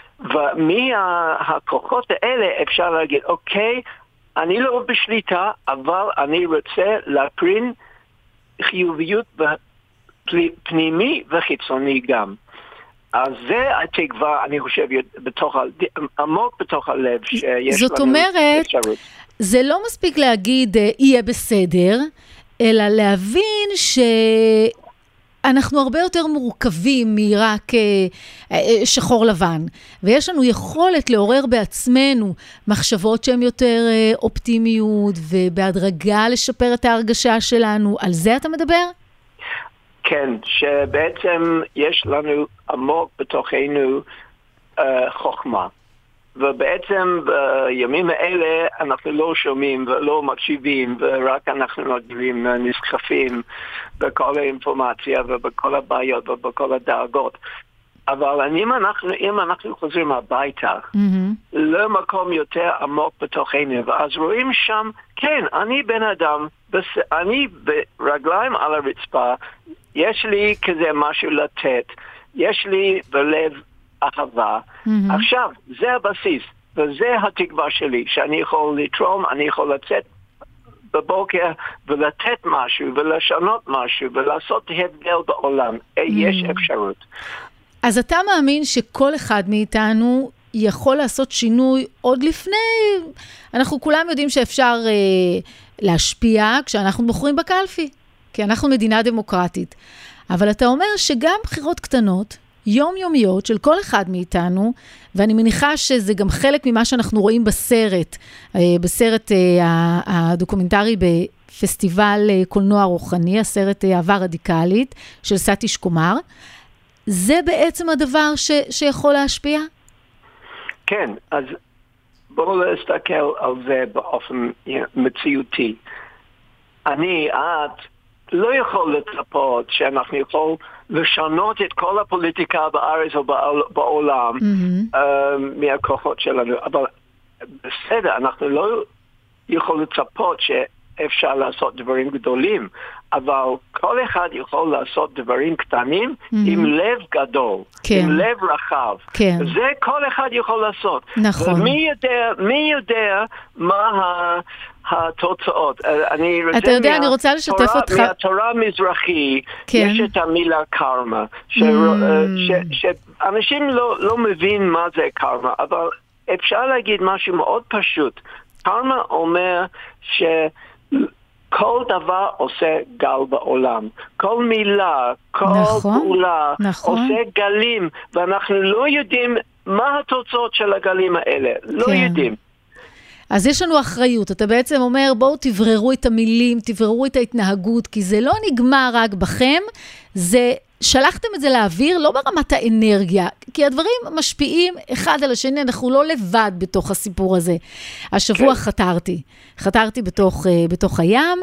ומהכוחות האלה אפשר להגיד, אוקיי, אני לא בשליטה, אבל אני רוצה להקרין חיוביות פנימי וחיצוני גם. אז זה התקווה, אני חושב, בתוך, עמוק בתוך הלב שיש זאת לנו אומרת, אפשרות. זה לא מספיק להגיד, יהיה בסדר, אלא להבין שאנחנו הרבה יותר מורכבים מרק שחור לבן, ויש לנו יכולת לעורר בעצמנו מחשבות שהן יותר אופטימיות, ובהדרגה לשפר את ההרגשה שלנו. על זה אתה מדבר? כן, שבעצם יש לנו עמוק בתוכנו uh, חוכמה. ובעצם בימים האלה אנחנו לא שומעים ולא מקשיבים, ורק אנחנו מגיבים נסחפים בכל האינפורמציה ובכל הבעיות ובכל הדאגות. אבל אם אנחנו, אם אנחנו חוזרים הביתה, mm-hmm. למקום יותר עמוק בתוכנו, ואז רואים שם, כן, אני בן אדם, בס... אני ברגליים על הרצפה, יש לי כזה משהו לתת, יש לי בלב אהבה. Mm-hmm. עכשיו, זה הבסיס, וזה התקווה שלי, שאני יכול לתרום, אני יכול לצאת בבוקר ולתת משהו, ולשנות משהו, ולעשות הבדל בעולם. Mm-hmm. יש אפשרות. אז אתה מאמין שכל אחד מאיתנו יכול לעשות שינוי עוד לפני, אנחנו כולם יודעים שאפשר אה, להשפיע כשאנחנו בוחרים בקלפי, כי אנחנו מדינה דמוקרטית. אבל אתה אומר שגם בחירות קטנות, יומיומיות של כל אחד מאיתנו, ואני מניחה שזה גם חלק ממה שאנחנו רואים בסרט, אה, בסרט אה, הדוקומנטרי בפסטיבל אה, קולנוע רוחני, הסרט אה, אהבה רדיקלית של סטיש קומר, זה בעצם הדבר ש, שיכול להשפיע? כן, אז בואו להסתכל על זה באופן מציאותי. אני, את, לא יכול לצפות שאנחנו יכול לשנות את כל הפוליטיקה בארץ או בעולם mm-hmm. uh, מהכוחות שלנו. אבל בסדר, אנחנו לא יכולים לצפות שאפשר לעשות דברים גדולים, אבל כל אחד יכול לעשות דברים קטנים mm-hmm. עם לב גדול, כן. עם לב רחב. כן. זה כל אחד יכול לעשות. נכון. ומי יודע, מי יודע מה ה... התוצאות. אני רוצה אתה יודע, מה... אני רוצה לשתף תורה, אותך. מהתורה המזרחי כן. יש את המילה קרמה, ש... mm. ש... שאנשים לא, לא מבין מה זה קרמה, אבל אפשר להגיד משהו מאוד פשוט. קרמה אומר שכל דבר עושה גל בעולם. כל מילה, כל נכון, פעולה נכון. עושה גלים, ואנחנו לא יודעים מה התוצאות של הגלים האלה. לא כן. יודעים. אז יש לנו אחריות, אתה בעצם אומר, בואו תבררו את המילים, תבררו את ההתנהגות, כי זה לא נגמר רק בכם, זה, שלחתם את זה לאוויר, לא ברמת האנרגיה, כי הדברים משפיעים אחד על השני, אנחנו לא לבד בתוך הסיפור הזה. השבוע כן. חתרתי, חתרתי בתוך, בתוך הים,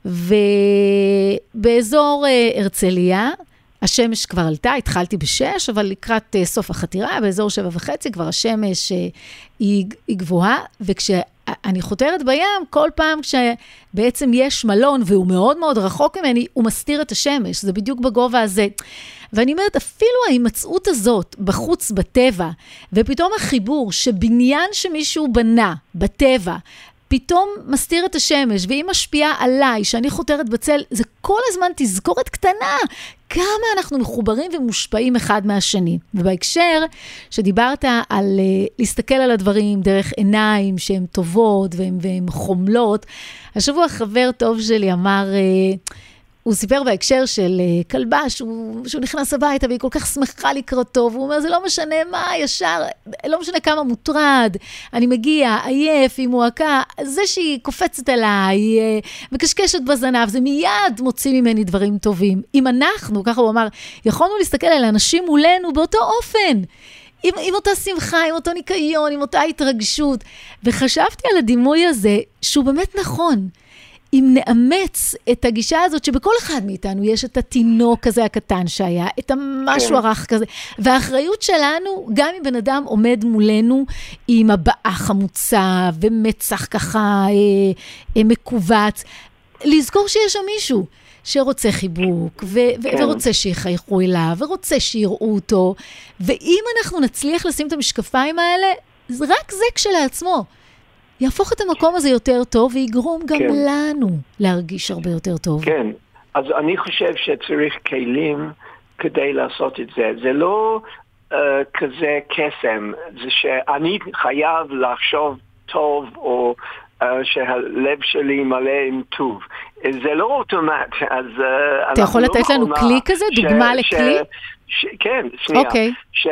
ובאזור הרצליה, השמש כבר עלתה, התחלתי בשש, אבל לקראת סוף החתירה, באזור שבע וחצי, כבר השמש היא, היא גבוהה, וכשאני חותרת בים, כל פעם כשבעצם יש מלון, והוא מאוד מאוד רחוק ממני, הוא מסתיר את השמש, זה בדיוק בגובה הזה. ואני אומרת, אפילו ההימצאות הזאת, בחוץ בטבע, ופתאום החיבור שבניין שמישהו בנה בטבע, פתאום מסתיר את השמש, והיא משפיעה עליי, שאני חותרת בצל, זה כל הזמן תזכורת קטנה, כמה אנחנו מחוברים ומושפעים אחד מהשני. ובהקשר שדיברת על uh, להסתכל על הדברים דרך עיניים שהן טובות והן, והן חומלות, השבוע חבר טוב שלי אמר, uh, הוא סיפר בהקשר של uh, כלבה, שהוא, שהוא נכנס הביתה והיא כל כך שמחה לקראתו, והוא אומר, זה לא משנה מה, ישר, לא משנה כמה מוטרד, אני מגיע, עייף, היא מועקה, זה שהיא קופצת עליי, uh, מקשקשת בזנב, זה מיד מוציא ממני דברים טובים. אם אנחנו, ככה הוא אמר, יכולנו להסתכל על האנשים מולנו באותו אופן, עם, עם אותה שמחה, עם אותו ניקיון, עם אותה התרגשות, וחשבתי על הדימוי הזה, שהוא באמת נכון, אם נאמץ את הגישה הזאת שבכל אחד מאיתנו יש את התינוק הזה הקטן שהיה, את המשהו הרך כזה, והאחריות שלנו, גם אם בן אדם עומד מולנו עם הבעה חמוצה ומצח ככה אה, אה, מקובץ, לזכור שיש שם מישהו שרוצה חיבוק ו- כן. ורוצה שיחייכו אליו ורוצה שיראו אותו, ואם אנחנו נצליח לשים את המשקפיים האלה, רק זה כשלעצמו יהפוך את המקום הזה יותר טוב, ויגרום גם כן. לנו להרגיש הרבה יותר טוב. כן, אז אני חושב שצריך כלים כדי לעשות את זה. זה לא uh, כזה קסם, זה שאני חייב לחשוב טוב, או uh, שהלב שלי מלא עם טוב. זה לא אוטומט. אז, uh, אתה יכול לתת לא לנו כלי כזה? ש- דוגמה ש- לכלי? ש- ש- כן, שנייה. אוקיי.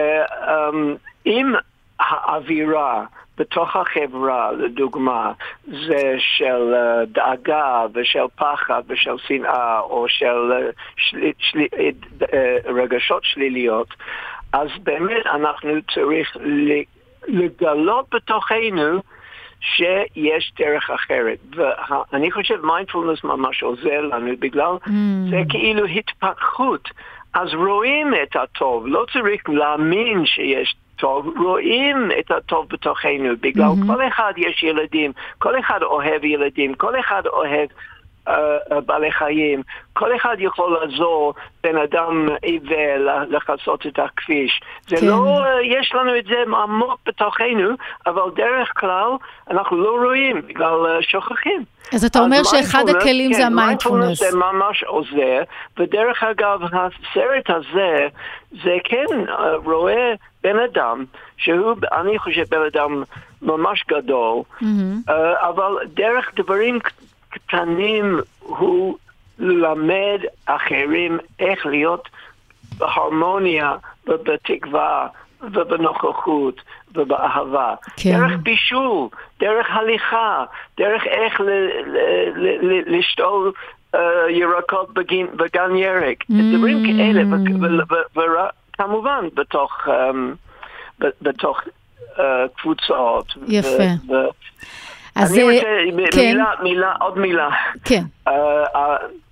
שאם um, האווירה, בתוך החברה, לדוגמה, זה של uh, דאגה ושל פחד ושל שנאה, או של uh, של, של, uh, רגשות שליליות, אז באמת אנחנו צריך לגלות בתוכנו שיש דרך אחרת. ואני חושב מיינדפולנס ממש עוזר לנו, בגלל mm. זה כאילו התפתחות. אז רואים את הטוב, לא צריך להאמין שיש טוב, רואים את הטוב בתוכנו, בגלל mm-hmm. כל אחד יש ילדים, כל אחד אוהב ילדים, כל אחד אוהב uh, בעלי חיים, כל אחד יכול לעזור בן אדם עיוור לחצות את הכביש. זה כן. לא, uh, יש לנו את זה עמוק בתוכנו, אבל דרך כלל אנחנו לא רואים, בגלל uh, שוכחים. אז אתה אומר שאחד הכלים כן, זה המיינדפולנס. זה ממש עוזר, ודרך אגב, הסרט הזה, זה כן רואה בן אדם, שהוא, אני חושב, בן אדם ממש גדול, mm-hmm. אבל דרך דברים קטנים הוא למד אחרים איך להיות בהרמוניה ובתקווה ובנוכחות ובאהבה. כן. דרך בישול, דרך הליכה, דרך איך לשתול ירקות בגן ירק. דברים כאלה, וכמובן בתוך בתוך קבוצות. יפה. אני רוצה מילה, מילה, עוד מילה. כן.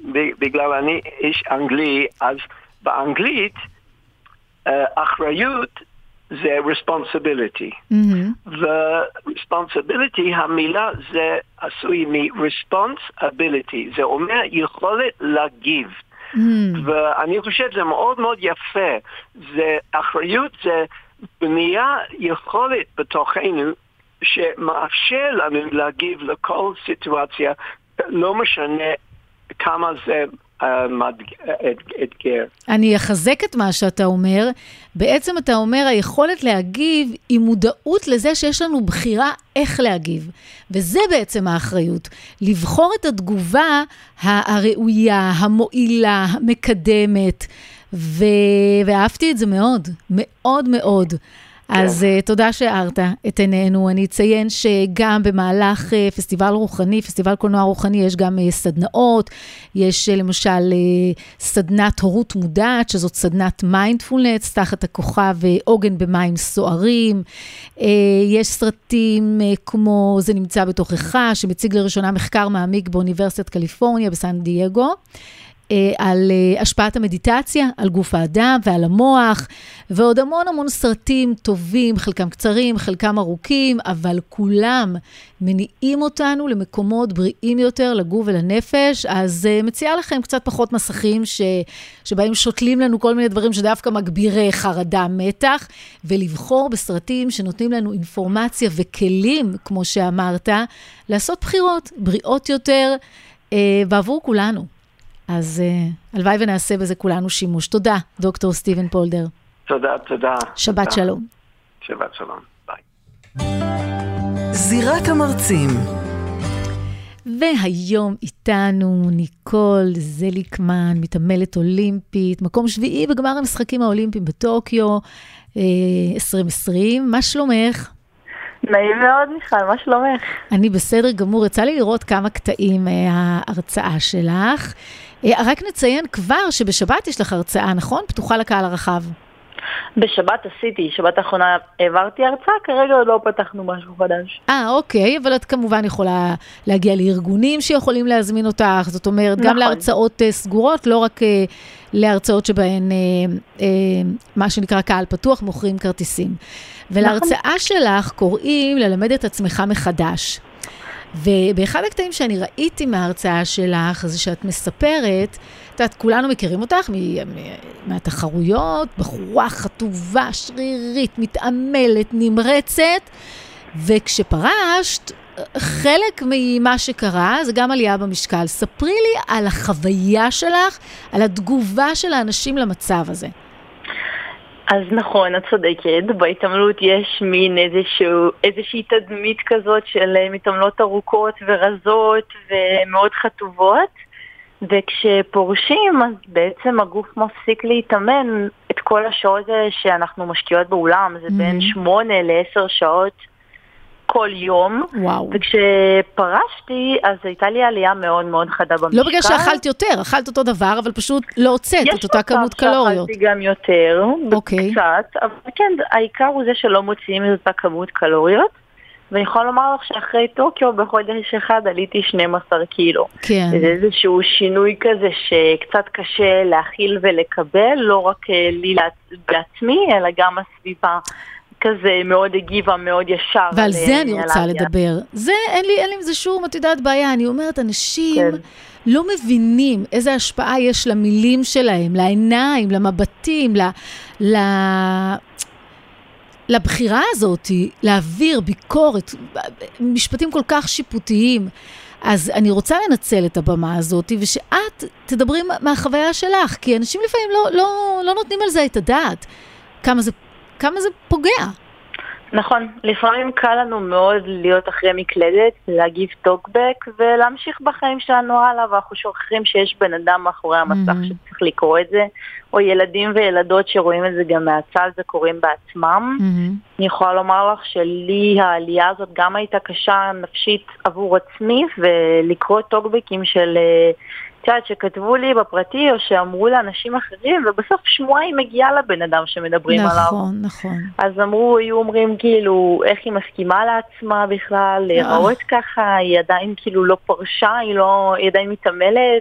בגלל אני איש אנגלי, אז באנגלית אחריות זה responsibility. Mm-hmm. ו-responsibility, המילה זה עשוי מ-responsibility. זה אומר יכולת להגיב. Mm-hmm. ואני חושב שזה מאוד מאוד יפה. זה, אחריות זה בנייה יכולת בתוכנו שמאפשר לנו להגיב לכל סיטואציה, לא משנה כמה זה אתגר. אני אחזק את מה שאתה אומר. בעצם אתה אומר, היכולת להגיב היא מודעות לזה שיש לנו בחירה איך להגיב. וזה בעצם האחריות. לבחור את התגובה הראויה, המועילה, המקדמת. ו... ואהבתי את זה מאוד, מאוד מאוד. אז uh, תודה שהארת את עינינו. אני אציין שגם במהלך uh, פסטיבל רוחני, פסטיבל קולנוע רוחני, יש גם uh, סדנאות, יש uh, למשל uh, סדנת הורות מודעת, שזאת סדנת מיינדפולנס, תחת הכוכב uh, עוגן במים סוערים. Uh, יש סרטים uh, כמו זה נמצא בתוכך, שמציג לראשונה מחקר מעמיק באוניברסיטת קליפורניה בסן דייגו, על השפעת המדיטציה, על גוף האדם ועל המוח, ועוד המון המון סרטים טובים, חלקם קצרים, חלקם ארוכים, אבל כולם מניעים אותנו למקומות בריאים יותר, לגוף ולנפש. אז מציעה לכם קצת פחות מסכים, ש... שבהם שותלים לנו כל מיני דברים שדווקא מגבירי חרדה, מתח, ולבחור בסרטים שנותנים לנו אינפורמציה וכלים, כמו שאמרת, לעשות בחירות בריאות יותר, בעבור כולנו. אז uh, הלוואי ונעשה בזה כולנו שימוש. תודה, דוקטור סטיבן פולדר. תודה, תודה. שבת תודה. שלום. שבת שלום, ביי. זירת המרצים. והיום איתנו ניקול זליקמן, מתעמלת אולימפית, מקום שביעי בגמר המשחקים האולימפיים בטוקיו, עשרים עשרים. מה שלומך? נעים מאוד, מיכל, מה שלומך? אני בסדר גמור, יצא לי לראות כמה קטעים מההרצאה שלך. רק נציין כבר שבשבת יש לך הרצאה, נכון? פתוחה לקהל הרחב. בשבת עשיתי, שבת האחרונה העברתי הרצאה, כרגע עוד לא פתחנו משהו חדש. אה, אוקיי, אבל את כמובן יכולה להגיע לארגונים שיכולים להזמין אותך, זאת אומרת, נכון. גם להרצאות סגורות, לא רק להרצאות שבהן, מה שנקרא קהל פתוח, מוכרים כרטיסים. ולהרצאה נכון. שלך קוראים ללמד את עצמך מחדש. ובאחד הקטעים שאני ראיתי מההרצאה שלך, זה שאת מספרת, את יודעת, כולנו מכירים אותך מהתחרויות, בחורה חטובה, שרירית, מתעמלת, נמרצת, וכשפרשת, חלק ממה שקרה, זה גם עלייה במשקל. ספרי לי על החוויה שלך, על התגובה של האנשים למצב הזה. אז נכון, את צודקת, בהתעמלות יש מין איזשהו, איזושהי תדמית כזאת של מתעמלות ארוכות ורזות ומאוד חטובות, וכשפורשים אז בעצם הגוף מפסיק להתאמן את כל השעות שאנחנו משקיעות באולם, זה mm-hmm. בין שמונה לעשר שעות כל יום, וואו. וכשפרשתי, אז הייתה לי עלייה מאוד מאוד חדה במשקל. לא בגלל שאכלת יותר, אכלת אותו דבר, אבל פשוט לא הוצאת את אותה כמות קלוריות. יש אותה שאכלתי גם יותר, אוקיי. קצת, אבל כן, העיקר הוא זה שלא מוציאים את אותה כמות קלוריות, ואני יכולה לומר לך שאחרי טוקיו, בחודש אחד עליתי שנים עשר קילו. כן. זה איזשהו שינוי כזה שקצת קשה להכיל ולקבל, לא רק לי בעצמי, אלא גם הסביבה. כזה מאוד הגיבה, מאוד ישר. ועל זה אני רוצה לדבר. זה, אין לי, אין לי זה שום, את יודעת, בעיה. אני אומרת, אנשים לא מבינים איזה השפעה יש למילים שלהם, לעיניים, למבטים, ל... לבחירה הזאת, להעביר ביקורת, משפטים כל כך שיפוטיים. אז אני רוצה לנצל את הבמה הזאת, ושאת תדברי מהחוויה שלך, כי אנשים לפעמים לא, לא, לא נותנים על זה את הדעת. כמה זה כמה זה פוגע. נכון, לפעמים קל לנו מאוד להיות אחרי מקלדת, להגיב טוקבק ולהמשיך בחיים שלנו הלאה, ואנחנו שוכחים שיש בן אדם מאחורי המסך mm-hmm. שצריך לקרוא את זה, או ילדים וילדות שרואים את זה גם מהצל וקוראים בעצמם. Mm-hmm. אני יכולה לומר לך שלי העלייה הזאת גם הייתה קשה נפשית עבור עצמי, ולקרוא טוקבקים של... צ'אט שכתבו לי בפרטי או שאמרו לאנשים אחרים, ובסוף שמועה היא מגיעה לבן אדם שמדברים נכון, עליו. נכון, נכון. אז אמרו, היו אומרים כאילו, איך היא מסכימה לעצמה בכלל, להיראות ככה, היא עדיין כאילו לא פרשה, היא, לא, היא עדיין מתעמלת,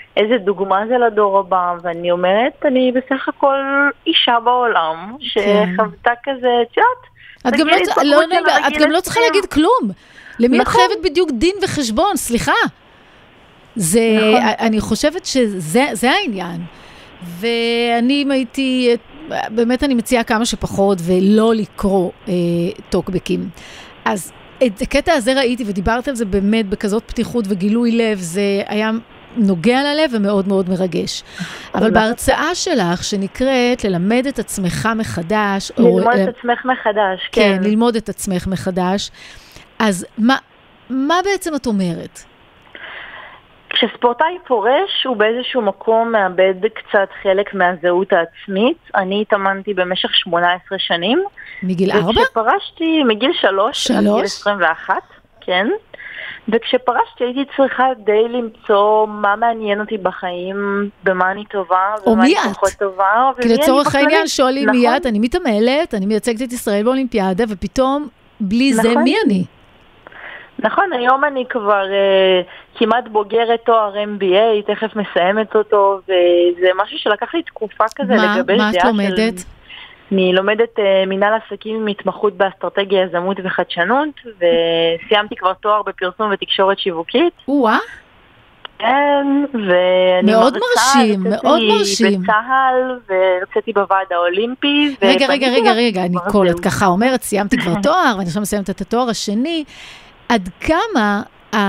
איזה דוגמה זה לדור הבא, ואני אומרת, אני בסך הכל אישה בעולם, שחוותה כזה, את גם לא, לא, את גם לא צריכה להגיד כלום. למי נכון. את חייבת בדיוק דין וחשבון, סליחה. זה, נכון. אני חושבת שזה זה העניין. ואני אם הייתי, באמת אני מציעה כמה שפחות, ולא לקרוא אה, טוקבקים. אז את הקטע הזה ראיתי, ודיברת על זה באמת בכזאת פתיחות וגילוי לב, זה היה נוגע ללב ומאוד מאוד מרגש. אבל בהרצאה שלך, שנקראת ללמד את עצמך מחדש, ללמוד או, את עצמך מחדש, כן. כן, ללמוד את עצמך מחדש. אז מה, מה בעצם את אומרת? כשספורטאי פורש, הוא באיזשהו מקום מאבד קצת חלק מהזהות העצמית. אני התאמנתי במשך שמונה עשרה שנים. מגיל ארבע? וכשפרשתי, מגיל שלוש, שלוש? עד גיל עשרים ואחת, כן. וכשפרשתי הייתי צריכה די למצוא מה מעניין אותי בחיים, במה אני טובה, ומה אני פחות טובה. כי לצורך העניין שואלים נכון? מיד, אני מתעמלת, אני מייצגת את ישראל באולימפיאדה, ופתאום בלי נכון? זה מי אני? נכון, היום אני כבר uh, כמעט בוגרת תואר אם בי איי, תכף מסיימת אותו, וזה משהו שלקח לי תקופה כזה מה, לגבי מה את לומדת? של... אני לומדת uh, מנהל עסקים עם התמחות באסטרטגיה, יזמות וחדשנות, וסיימתי כבר תואר בפרסום ותקשורת שיווקית. וואה. כן, ואני מאוד מרשים, מאוד מרשים. בצהל, והרציתי בוועד האולימפי. רגע, רגע, רגע, רגע, ניקול, את ככה אומרת, סיימתי כבר תואר, ואני עכשיו מסיימת את התואר השני. עד כמה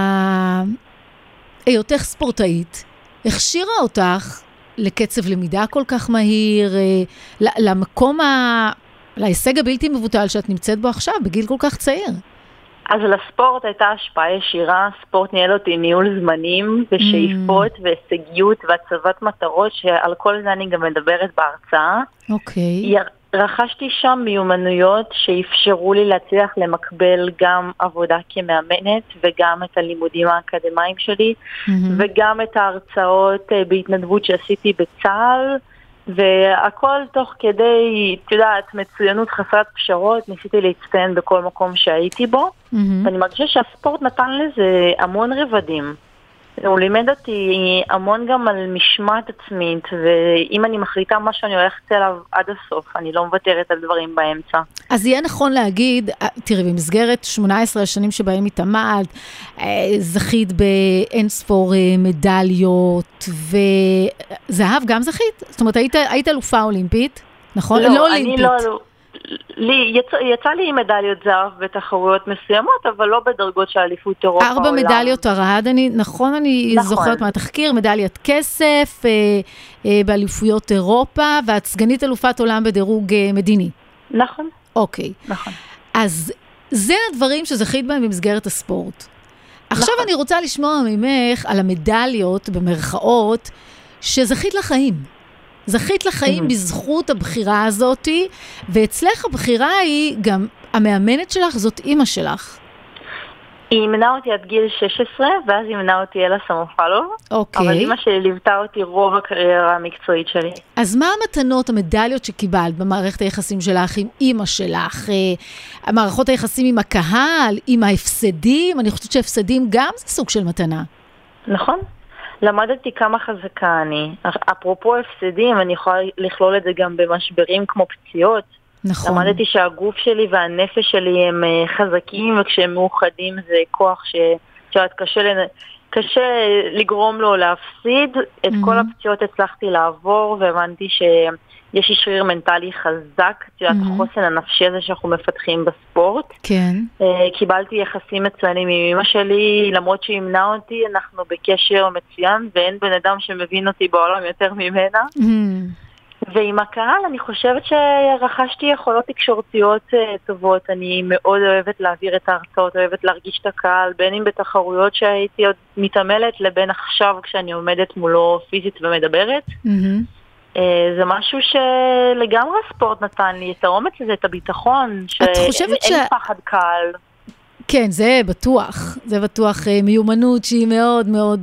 היותך ספורטאית הכשירה אותך לקצב למידה כל כך מהיר, למקום, ה... להישג הבלתי מבוטל שאת נמצאת בו עכשיו, בגיל כל כך צעיר? אז לספורט הייתה השפעה ישירה, ספורט ניהל אותי ניהול זמנים ושאיפות mm. והישגיות והצבת מטרות, שעל כל זה אני גם מדברת בהרצאה. אוקיי. Okay. רכשתי שם מיומנויות שאפשרו לי להצליח למקבל גם עבודה כמאמנת וגם את הלימודים האקדמיים שלי mm-hmm. וגם את ההרצאות בהתנדבות שעשיתי בצהל, והכל תוך כדי, את יודעת, מצוינות חסרת פשרות, ניסיתי להצטיין בכל מקום שהייתי בו, mm-hmm. ואני מרגישה שהספורט נתן לזה המון רבדים. הוא לימד אותי המון גם על משמעת עצמית, ואם אני מחליטה מה שאני הולכת אליו עד הסוף, אני לא מוותרת על דברים באמצע. אז יהיה נכון להגיד, תראי, במסגרת שמונה עשרה השנים שבהם התאמנת, זכית באין ספור מדליות, וזהב גם זכית? זאת אומרת, היית, היית אלופה אולימפית, נכון? לא, לא אני אולימפית. לא... לי, יצא, יצא לי מדליות זהב בתחרויות מסוימות, אבל לא בדרגות של אליפות אירופה. ארבע מדליות ארד, אני, נכון, אני נכון. זוכרת מהתחקיר, מדליית כסף, אה, אה, באליפויות אירופה, ואת סגנית אלופת עולם בדירוג אה, מדיני. נכון. אוקיי. נכון. אז זה הדברים שזכית בהם במסגרת הספורט. עכשיו נכון. אני רוצה לשמוע ממך על המדליות, במרכאות, שזכית לחיים. זכית לחיים בזכות הבחירה הזאת, ואצלך הבחירה היא גם המאמנת שלך, זאת אמא שלך. היא אימנה אותי עד גיל שש עשרה, ואז היא אימנה אותי אלה סמופלוב. אוקיי. אבל אמא שלי ליוותה אותי רוב הקריירה המקצועית שלי. אז מה המתנות, המדליות שקיבלת במערכת היחסים שלך עם אמא שלך? המערכות היחסים עם הקהל, עם ההפסדים? אני חושבת שהפסדים גם זה סוג של מתנה. נכון. למדתי כמה חזקה אני. אפרופו הפסדים, אני יכולה לכלול את זה גם במשברים כמו פציעות. נכון. למדתי שהגוף שלי והנפש שלי הם חזקים, וכשהם מאוחדים זה כוח ש... שאת קשה, לנ... קשה לגרום לו להפסיד. את mm-hmm. כל הפציעות הצלחתי לעבור, והבנתי שיש שריר מנטלי חזק, את יודעת, mm-hmm. החוסן הנפשי הזה שאנחנו מפתחים בספורט. כן. קיבלתי יחסים מצוינים עם אמא שלי, למרות שהיא אימנה אותי, אנחנו בקשר מצוין, ואין בן אדם שמבין אותי בעולם יותר ממנה. Mm-hmm. ועם הקהל אני חושבת שרכשתי יכולות תקשורתיות טובות. אני מאוד אוהבת להעביר את ההרצאות, אוהבת להרגיש את הקהל, בין אם בתחרויות שהייתי עוד מתעמלת, לבין עכשיו כשאני עומדת מולו פיזית ומדברת. Mm-hmm. זה משהו שלגמרי הספורט נתן לי, את האומץ הזה, את הביטחון, שאין ש... פחד קהל. כן, זה בטוח. זה בטוח מיומנות שהיא מאוד מאוד...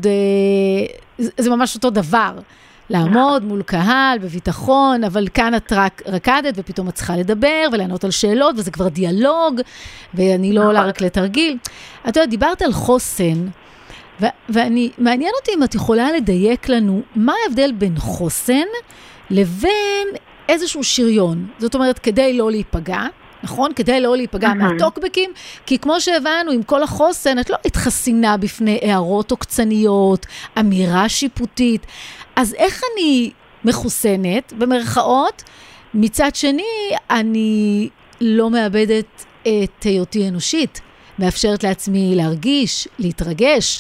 זה ממש אותו דבר. לעמוד מול קהל בביטחון, אבל כאן את רק רקדת ופתאום את צריכה לדבר ולענות על שאלות, וזה כבר דיאלוג, ואני לא עולה רק לתרגיל. את יודעת, דיברת על חוסן, ו- ואני, מעניין אותי אם את יכולה לדייק לנו, מה ההבדל בין חוסן לבין איזשהו שריון? זאת אומרת, כדי לא להיפגע, נכון? כדי לא להיפגע מהטוקבקים, כי כמו שהבנו, עם כל החוסן, את לא התחסינה בפני הערות עוקצניות, אמירה שיפוטית. אז איך אני מחוסנת, במרכאות? מצד שני, אני לא מאבדת את היותי אנושית, מאפשרת לעצמי להרגיש, להתרגש.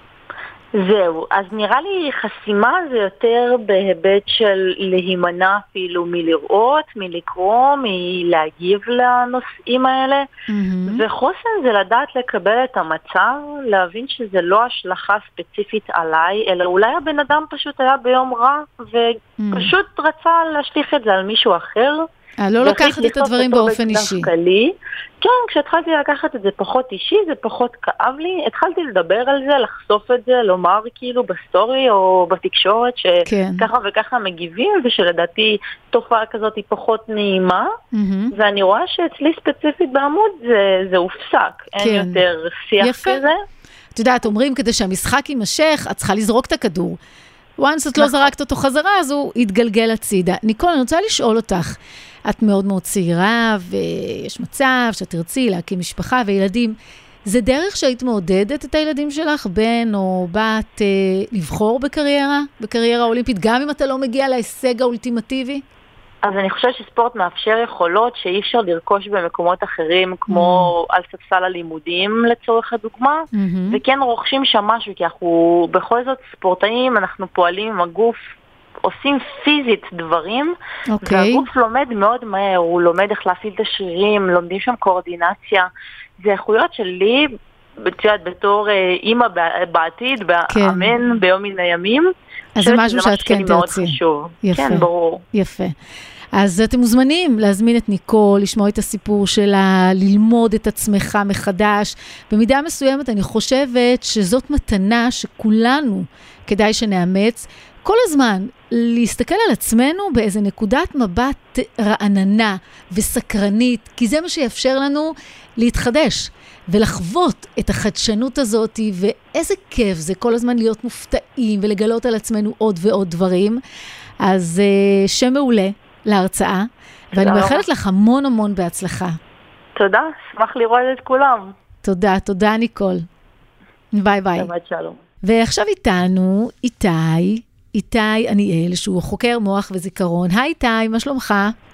זהו, אז נראה לי חסימה זה יותר בהיבט של להימנע אפילו מלראות, מלקרוא, מלהגיב לנושאים האלה, mm-hmm. וחוסן זה לדעת לקבל את המצב, להבין שזה לא השלכה ספציפית עליי, אלא אולי הבן אדם פשוט היה ביום רע, ופשוט mm-hmm. רצה להשליך את זה על מישהו אחר, לא לקחת את הדברים באופן אישי. כן, כשהתחלתי לקחת את זה פחות אישי, זה פחות כאב לי. התחלתי לדבר על זה, לחשוף את זה, לומר כאילו בסטורי או בתקשורת שככה וככה מגיבים, ושלדעתי תופעה כזאת היא פחות נעימה. ואני רואה שאצלי ספציפית בעמוד זה הופסק. אין יותר שיח כזה. את יודעת, אומרים כדי שהמשחק יימשך, את צריכה לזרוק את הכדור. once את לא זרקת אותו חזרה, אז הוא יתגלגל הצידה. ניקול, אני רוצה לשאול אותך, את מאוד מאוד צעירה, ויש מצב שאת תרצי להקים משפחה וילדים. זה דרך שהיית מעודדת את הילדים שלך, בן או בת, לבחור בקריירה, בקריירה אולימפית, גם אם אתה לא מגיע להישג האולטימטיבי? אז אני חושבת שספורט מאפשר יכולות שאי אפשר לרכוש במקומות אחרים, כמו על ספסל הלימודים לצורך הדוגמה, וכן רוכשים שם משהו, כי אנחנו בכל זאת ספורטאים, אנחנו פועלים עם הגוף, עושים פיזית דברים, והגוף לומד מאוד מהר, הוא לומד איך להפעיל את השרירים, לומדים שם קואורדינציה, זה איכויות שלי, בתור אימא בעתיד, באמן ביום מן הימים, אז זה משהו שאת כן תרצי. יפה, כן, ברור. יפה. אז אתם מוזמנים להזמין את ניקול, לשמוע את הסיפור שלה, ללמוד את עצמך מחדש. במידה מסוימת אני חושבת שזאת מתנה שכולנו כדאי שנאמץ. כל הזמן להסתכל על עצמנו באיזה נקודת מבט רעננה וסקרנית, כי זה מה שיאפשר לנו להתחדש ולחוות את החדשנות הזאת, ואיזה כיף זה כל הזמן להיות מופתעים ולגלות על עצמנו עוד ועוד דברים. אז שם מעולה להרצאה, ואני מאחלת לך המון המון בהצלחה. תודה, שמח לראות את כולם. תודה, תודה ניקול. ביי ביי. שבת שלום. ועכשיו איתנו איתי, איתי עניאל, שהוא חוקר מוח וזיכרון. היי איתי, מה שלומך?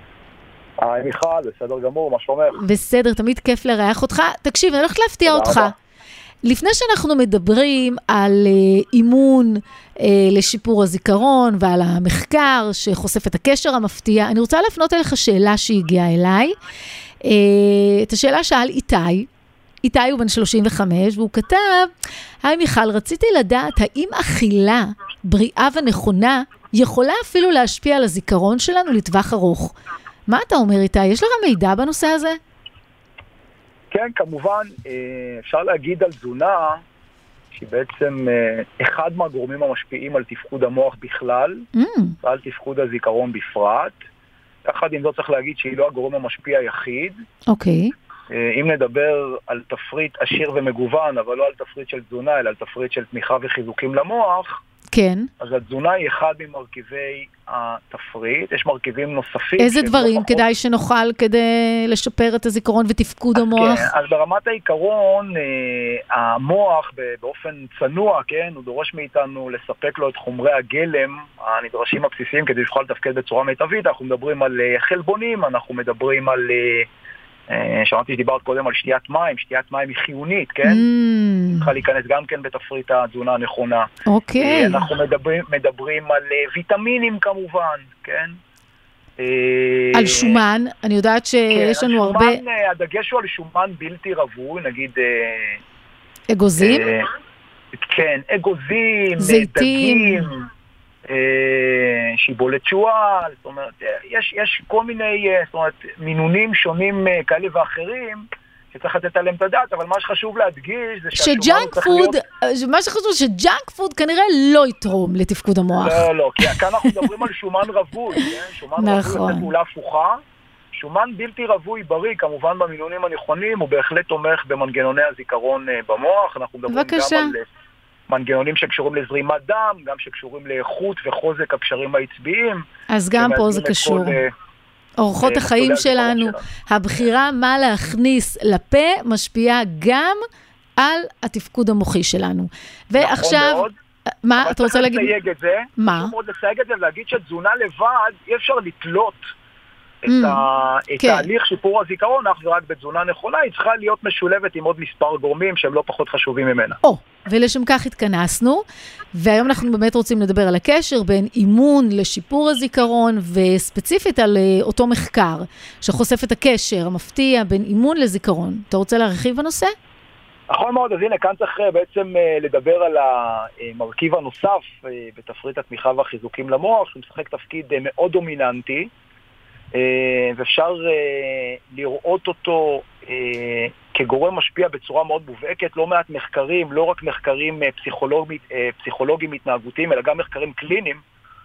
היי מיכל, בסדר גמור, מה שלומך? בסדר, תמיד כיף לראה אותך. תקשיב, אני הולכת להפתיע אותך. לפני שאנחנו מדברים על uh, אימון uh, לשיפור הזיכרון ועל המחקר שחושף את הקשר המפתיע, אני רוצה להפנות אליך שאלה שהגיעה אליי. Uh, את השאלה שאל איתי, איתי הוא בן שלושים וחמש, והוא כתב, היי מיכל, רציתי לדעת האם אכילה בריאה ונכונה יכולה אפילו להשפיע על הזיכרון שלנו לטווח ארוך. מה אתה אומר איתי? יש לך מידע בנושא הזה? כן, כמובן, אפשר להגיד על תזונה, שהיא בעצם אחד מהגורמים המשפיעים על תפקוד המוח בכלל, mm. ועל תפקוד הזיכרון בפרט. יחד עם זאת צריך להגיד שהיא לא הגורם המשפיע היחיד. אוקיי. Okay. אם נדבר על תפריט עשיר ומגוון, אבל לא על תפריט של תזונה, אלא על תפריט של תמיכה וחיזוקים למוח, כן. אז התזונה היא אחד ממרכיבי התפריט, יש מרכיבים נוספים. איזה דברים פחות... כדאי שנאכל כדי לשפר את הזיכרון ותפקוד אז המוח? כן, אז ברמת העיקרון, המוח באופן צנוע, כן, הוא דורש מאיתנו לספק לו את חומרי הגלם הנדרשים הבסיסיים כדי שיוכל לתפקד בצורה מיטבית. אנחנו מדברים על חלבונים, אנחנו מדברים על... שמעתי שדיברת קודם על שתיית מים, שתיית מים היא חיונית, כן? צריכה להיכנס גם כן בתפריט התזונה הנכונה. אוקיי. אנחנו מדברים, מדברים על ויטמינים כמובן, כן? על שומן, אני יודעת שיש לנו הרבה... הדגש הוא על שומן בלתי רווי, נגיד... אגוזים? כן, אגוזים, זיתים. דגים. שיבולת שועל, זאת אומרת, יש, יש כל מיני, זאת אומרת, מינונים שונים כאלה ואחרים, שצריך לתת עליהם את הדעת, אבל מה שחשוב להדגיש זה שג'אנק פוד, מה שחשוב שג'אנק פוד כנראה לא יתרום לתפקוד המוח. לא, לא, כי כאן אנחנו מדברים על שומן רווי, שומן רווי זה פעולה הפוכה, שומן בלתי רווי בריא, כמובן במינונים הנכונים, הוא בהחלט תומך במנגנוני הזיכרון במוח, אנחנו מדברים גם על... מנגנונים שקשורים לזרימת דם, גם שקשורים לאיכות וחוזק הקשרים העצביים. אז גם פה זה קשור. אורחות החיים שלנו, הבחירה מה להכניס לפה משפיעה גם על התפקוד המוחי שלנו. ועכשיו, מה, אתה רוצה להגיד? לסייג את זה, מה? חשוב מאוד לסייג את זה ולהגיד שתזונה לבד, אי אפשר לתלות את תהליך שיפור הזיכרון, אך ורק בתזונה נכונה, היא צריכה להיות משולבת עם עוד מספר גורמים שהם לא פחות חשובים ממנה. או, ולשם כך התכנסנו, והיום אנחנו באמת רוצים לדבר על הקשר בין אימון לשיפור הזיכרון, וספציפית על אותו מחקר שחושף את הקשר המפתיע בין אימון לזיכרון. אתה רוצה להרחיב בנושא? נכון מאוד, אז הנה, כאן צריך בעצם לדבר על המרכיב הנוסף בתפריט התמיכה והחיזוקים למוח, שהוא משחק תפקיד מאוד דומיננטי, ואפשר לראות אותו כגורם משפיע בצורה מאוד מובהקת, לא מעט מחקרים, לא רק מחקרים פסיכולוגיים התנהגותיים, אלא גם מחקרים קליניים,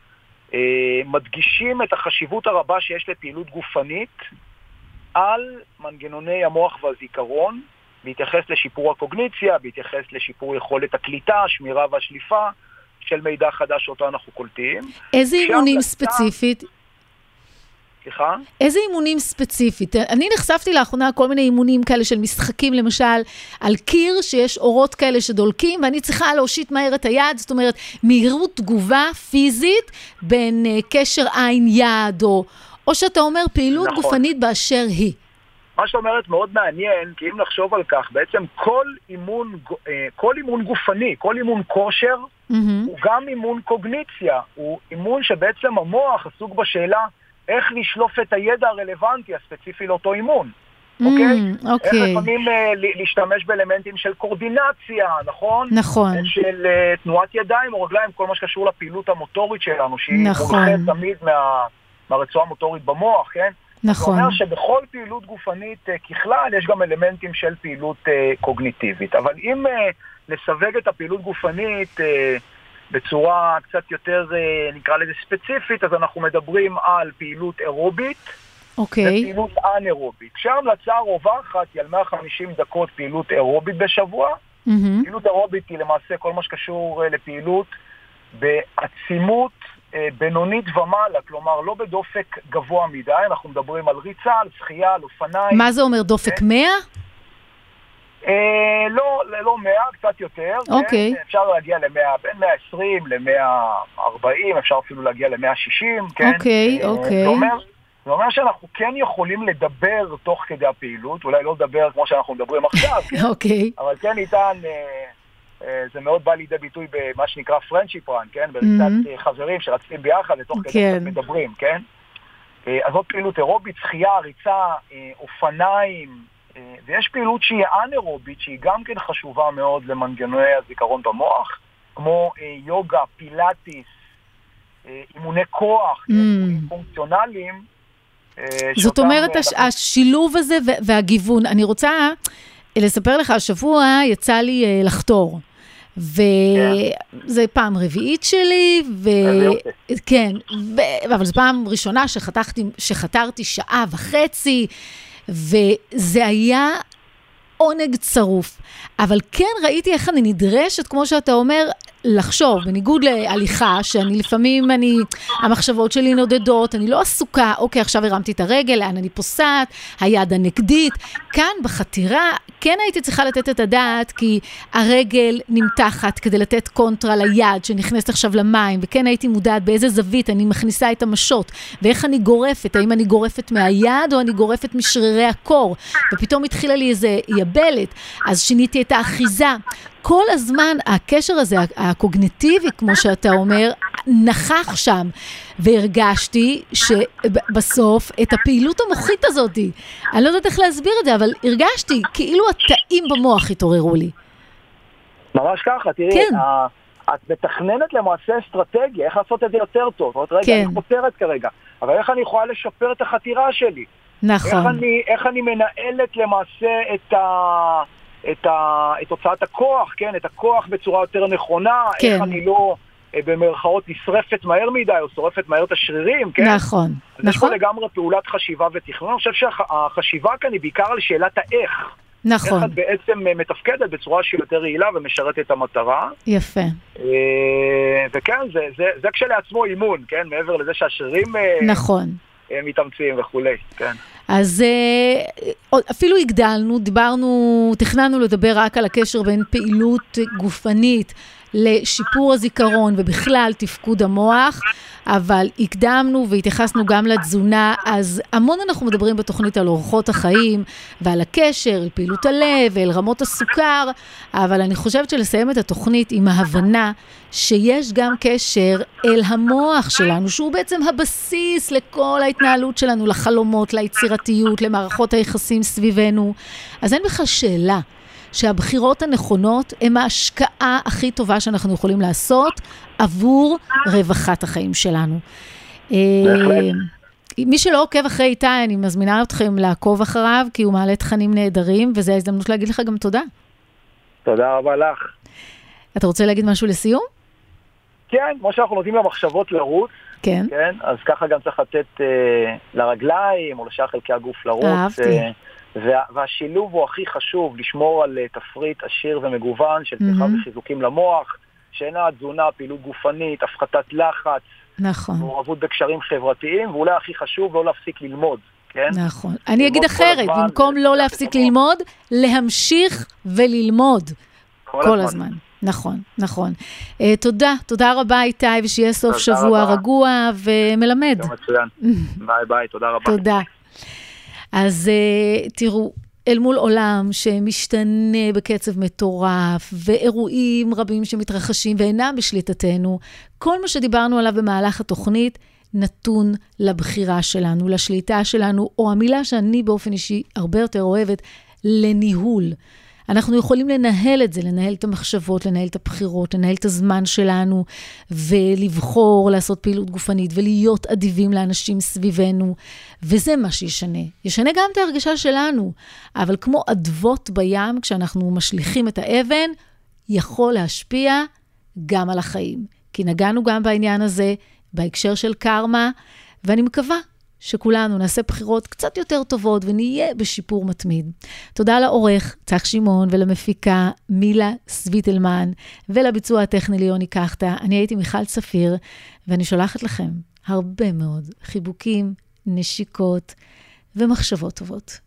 מדגישים את החשיבות הרבה שיש לפעילות גופנית על מנגנוני המוח והזיכרון, בהתייחס לשיפור הקוגניציה, בהתייחס לשיפור יכולת הקליטה, שמירה והשליפה של מידע חדש שאותו אנחנו קולטים. איזה אימונים ספציפית? סליחה? איזה אימונים ספציפית? אני נחשפתי לאחרונה כל מיני אימונים כאלה של משחקים, למשל, על קיר שיש אורות כאלה שדולקים, ואני צריכה להושיט מהר את היד, זאת אומרת, מהירות תגובה פיזית בין קשר עין יד, או, או שאתה אומר פעילות נכון. גופנית באשר היא. מה שאת אומרת מאוד מעניין, כי אם נחשוב על כך, בעצם כל אימון, כל אימון גופני, כל אימון כושר, mm-hmm. הוא גם אימון קוגניציה, הוא אימון שבעצם המוח עסוק בשאלה, איך לשלוף את הידע הרלוונטי הספציפי לאותו אימון, אוקיי? Mm, אוקיי. איך לפעמים uh, להשתמש באלמנטים של קורדינציה, נכון? נכון. של uh, תנועת ידיים או רגליים, כל מה שקשור לפעילות המוטורית שלנו, שהיא נכון. מונחת תמיד מה, מהרצועה המוטורית במוח, כן? נכון. זאת אומרת שבכל פעילות גופנית uh, ככלל יש גם אלמנטים של פעילות uh, קוגניטיבית, אבל אם uh, לסווג את הפעילות גופנית... Uh, בצורה קצת יותר, נקרא לזה ספציפית, אז אנחנו מדברים על פעילות אירובית okay. ופעילות אנאירובית. כשההמלצה הרווחת היא על מאה וחמישים דקות פעילות אירובית בשבוע. Mm-hmm. פעילות אירובית היא למעשה כל מה שקשור לפעילות בעצימות בינונית ומעלה, כלומר לא בדופק גבוה מדי, אנחנו מדברים על ריצה, על שחייה, על אופניים. מה זה אומר, דופק מאה? אה, לא, לא מאה, קצת יותר. אוקיי. כן? אפשר להגיע למאה, בין מאה ועשרים למאה וארבעים, אפשר אפילו להגיע למאה ושישים, כן? אוקיי, אה, אוקיי. זה אומר, זה אומר שאנחנו כן יכולים לדבר תוך כדי הפעילות, אולי לא לדבר כמו שאנחנו מדברים עכשיו, כן? אוקיי. אבל כן ניתן, אה, אה, זה מאוד בא לידי ביטוי במה שנקרא פרנצ'יפ רן, כן? בריצת mm-hmm. חברים שרצים ביחד ותוך כדי כן. מדברים, כן? אה, אז זאת פעילות אירובית, שחייה, ריצה, אה, אופניים, ויש פעילות שהיא אנאירובית, שהיא גם כן חשובה מאוד למנגנוני הזיכרון במוח, כמו יוגה, פילאטיס, אימוני כוח, אימונים פונקציונליים. זאת אומרת, השילוב הזה והגיוון. אני רוצה לספר לך, השבוע יצא לי לחתור, וזה פעם רביעית שלי, כן, אבל זו פעם ראשונה שחתרתי שעה וחצי, וזה היה עונג צרוף. אבל כן ראיתי איך אני נדרשת, כמו שאתה אומר, לחשוב, בניגוד להליכה, שאני לפעמים, אני, המחשבות שלי נודדות, אני לא עסוקה, אוקיי, עכשיו הרמתי את הרגל, לאן אני פוסעת, היד הנגדית. כאן בחתירה, כן הייתי צריכה לתת את הדעת, כי הרגל נמתחת כדי לתת קונטרה ליד, שנכנסת עכשיו למים, וכן הייתי מודעת באיזה זווית אני מכניסה את המשות, ואיך אני גורפת, האם אני גורפת מהיד, או אני גורפת משרירי הקור, ופתאום התחילה לי איזה יבלת, אז שיניתי את האחיזה. כל הזמן הקשר הזה, הקוגניטיבי, כמו שאתה אומר, נכח שם, והרגשתי שבסוף את הפעילות המוחית הזאת, אני לא יודעת איך להסביר את זה, אבל הרגשתי כאילו התאים במוח התעוררו לי. ממש ככה, תראי, כן. את מתכננת למעשה אסטרטגיה, איך לעשות את זה יותר טוב, עוד רגע, כן. אני חותרת כרגע, אבל איך אני יכולה לשפר את החתירה שלי? נכון. איך אני, איך אני מנהלת למעשה את ה... את, ה, את הוצאת הכוח, כן, את הכוח בצורה יותר נכונה, כן. איך אני לא במרכאות נשרפת מהר מדי, או שורפת מהר את השרירים, כן? נכון, אז נכון. יש פה לגמרי פעולת חשיבה ותכנון, אני חושב שהחשיבה כאן היא בעיקר על שאלת האיך. נכון. איך את בעצם מתפקדת בצורה שהיא יותר רעילה ומשרת את המטרה. יפה. וכן, זה, זה, זה כשלעצמו אימון, כן? מעבר לזה שהשרירים נכון. מתאמצים וכולי, כן. אז אפילו הגדלנו, דיברנו, תכננו לדבר רק על הקשר בין פעילות גופנית לשיפור הזיכרון ובכלל תפקוד המוח, אבל הקדמנו והתייחסנו גם לתזונה, אז המון אנחנו מדברים בתוכנית על אורחות החיים ועל הקשר, על פעילות הלב ועל רמות הסוכר, אבל אני חושבת שלסיים את התוכנית עם ההבנה שיש גם קשר אל המוח שלנו, שהוא בעצם הבסיס לכל ההתנהלות שלנו, לחלומות, ליצירתיות, למערכות היחסים סביבנו. אז אין בכלל שאלה שהבחירות הנכונות הן ההשקעה הכי טובה שאנחנו יכולים לעשות עבור רווחת החיים שלנו. מי שלא עוקב אחרי איתי, אני מזמינה אתכם לעקוב אחריו, כי הוא מעלה תכנים נהדרים, וזו ההזדמנות להגיד לך גם תודה. תודה רבה לך. אתה רוצה להגיד משהו לסיום? כן, כמו שאנחנו נותנים למחשבות לרוץ, כן. כן, אז ככה גם צריך לתת uh, לרגליים או לשאר חלקי הגוף לרוץ. אהבתי. Uh, וה, והשילוב הוא הכי חשוב, לשמור על uh, תפריט עשיר ומגוון של תמיכה mm-hmm. וחיזוקים למוח, שינה, תזונה, פעילות גופנית, הפחתת לחץ, נכון. מעורבות בקשרים חברתיים, ואולי הכי חשוב לא להפסיק ללמוד. כן? נכון. אני אגיד אחרת, במקום לא להפסיק ללמוד, להמשיך וללמוד כל, כל הזמן. הזמן. נכון, נכון. Uh, תודה, תודה רבה איתי, ושיהיה סוף שבוע רבה. רגוע ומלמד. יום מצוין. ביי ביי, תודה רבה. תודה. אז uh, תראו, אל מול עולם שמשתנה בקצב מטורף, ואירועים רבים שמתרחשים ואינם בשליטתנו, כל מה שדיברנו עליו במהלך התוכנית, נתון לבחירה שלנו, לשליטה שלנו, או המילה שאני באופן אישי הרבה יותר אוהבת, לניהול. אנחנו יכולים לנהל את זה, לנהל את המחשבות, לנהל את הבחירות, לנהל את הזמן שלנו, ולבחור לעשות פעילות גופנית, ולהיות אדיבים לאנשים סביבנו, וזה מה שישנה. ישנה גם את ההרגשה שלנו, אבל כמו אדוות בים, כשאנחנו משליכים את האבן, יכול להשפיע גם על החיים. כי נגענו גם בעניין הזה, בהקשר של קרמה, ואני מקווה שכולנו נעשה בחירות קצת יותר טובות ונהיה בשיפור מתמיד. תודה לעורך צח שמעון ולמפיקה מילה סוויטלמן ולביצוע הטכני ליוני קחתה. אני הייתי מיכל צפיר ואני שולחת לכם הרבה מאוד חיבוקים, נשיקות ומחשבות טובות.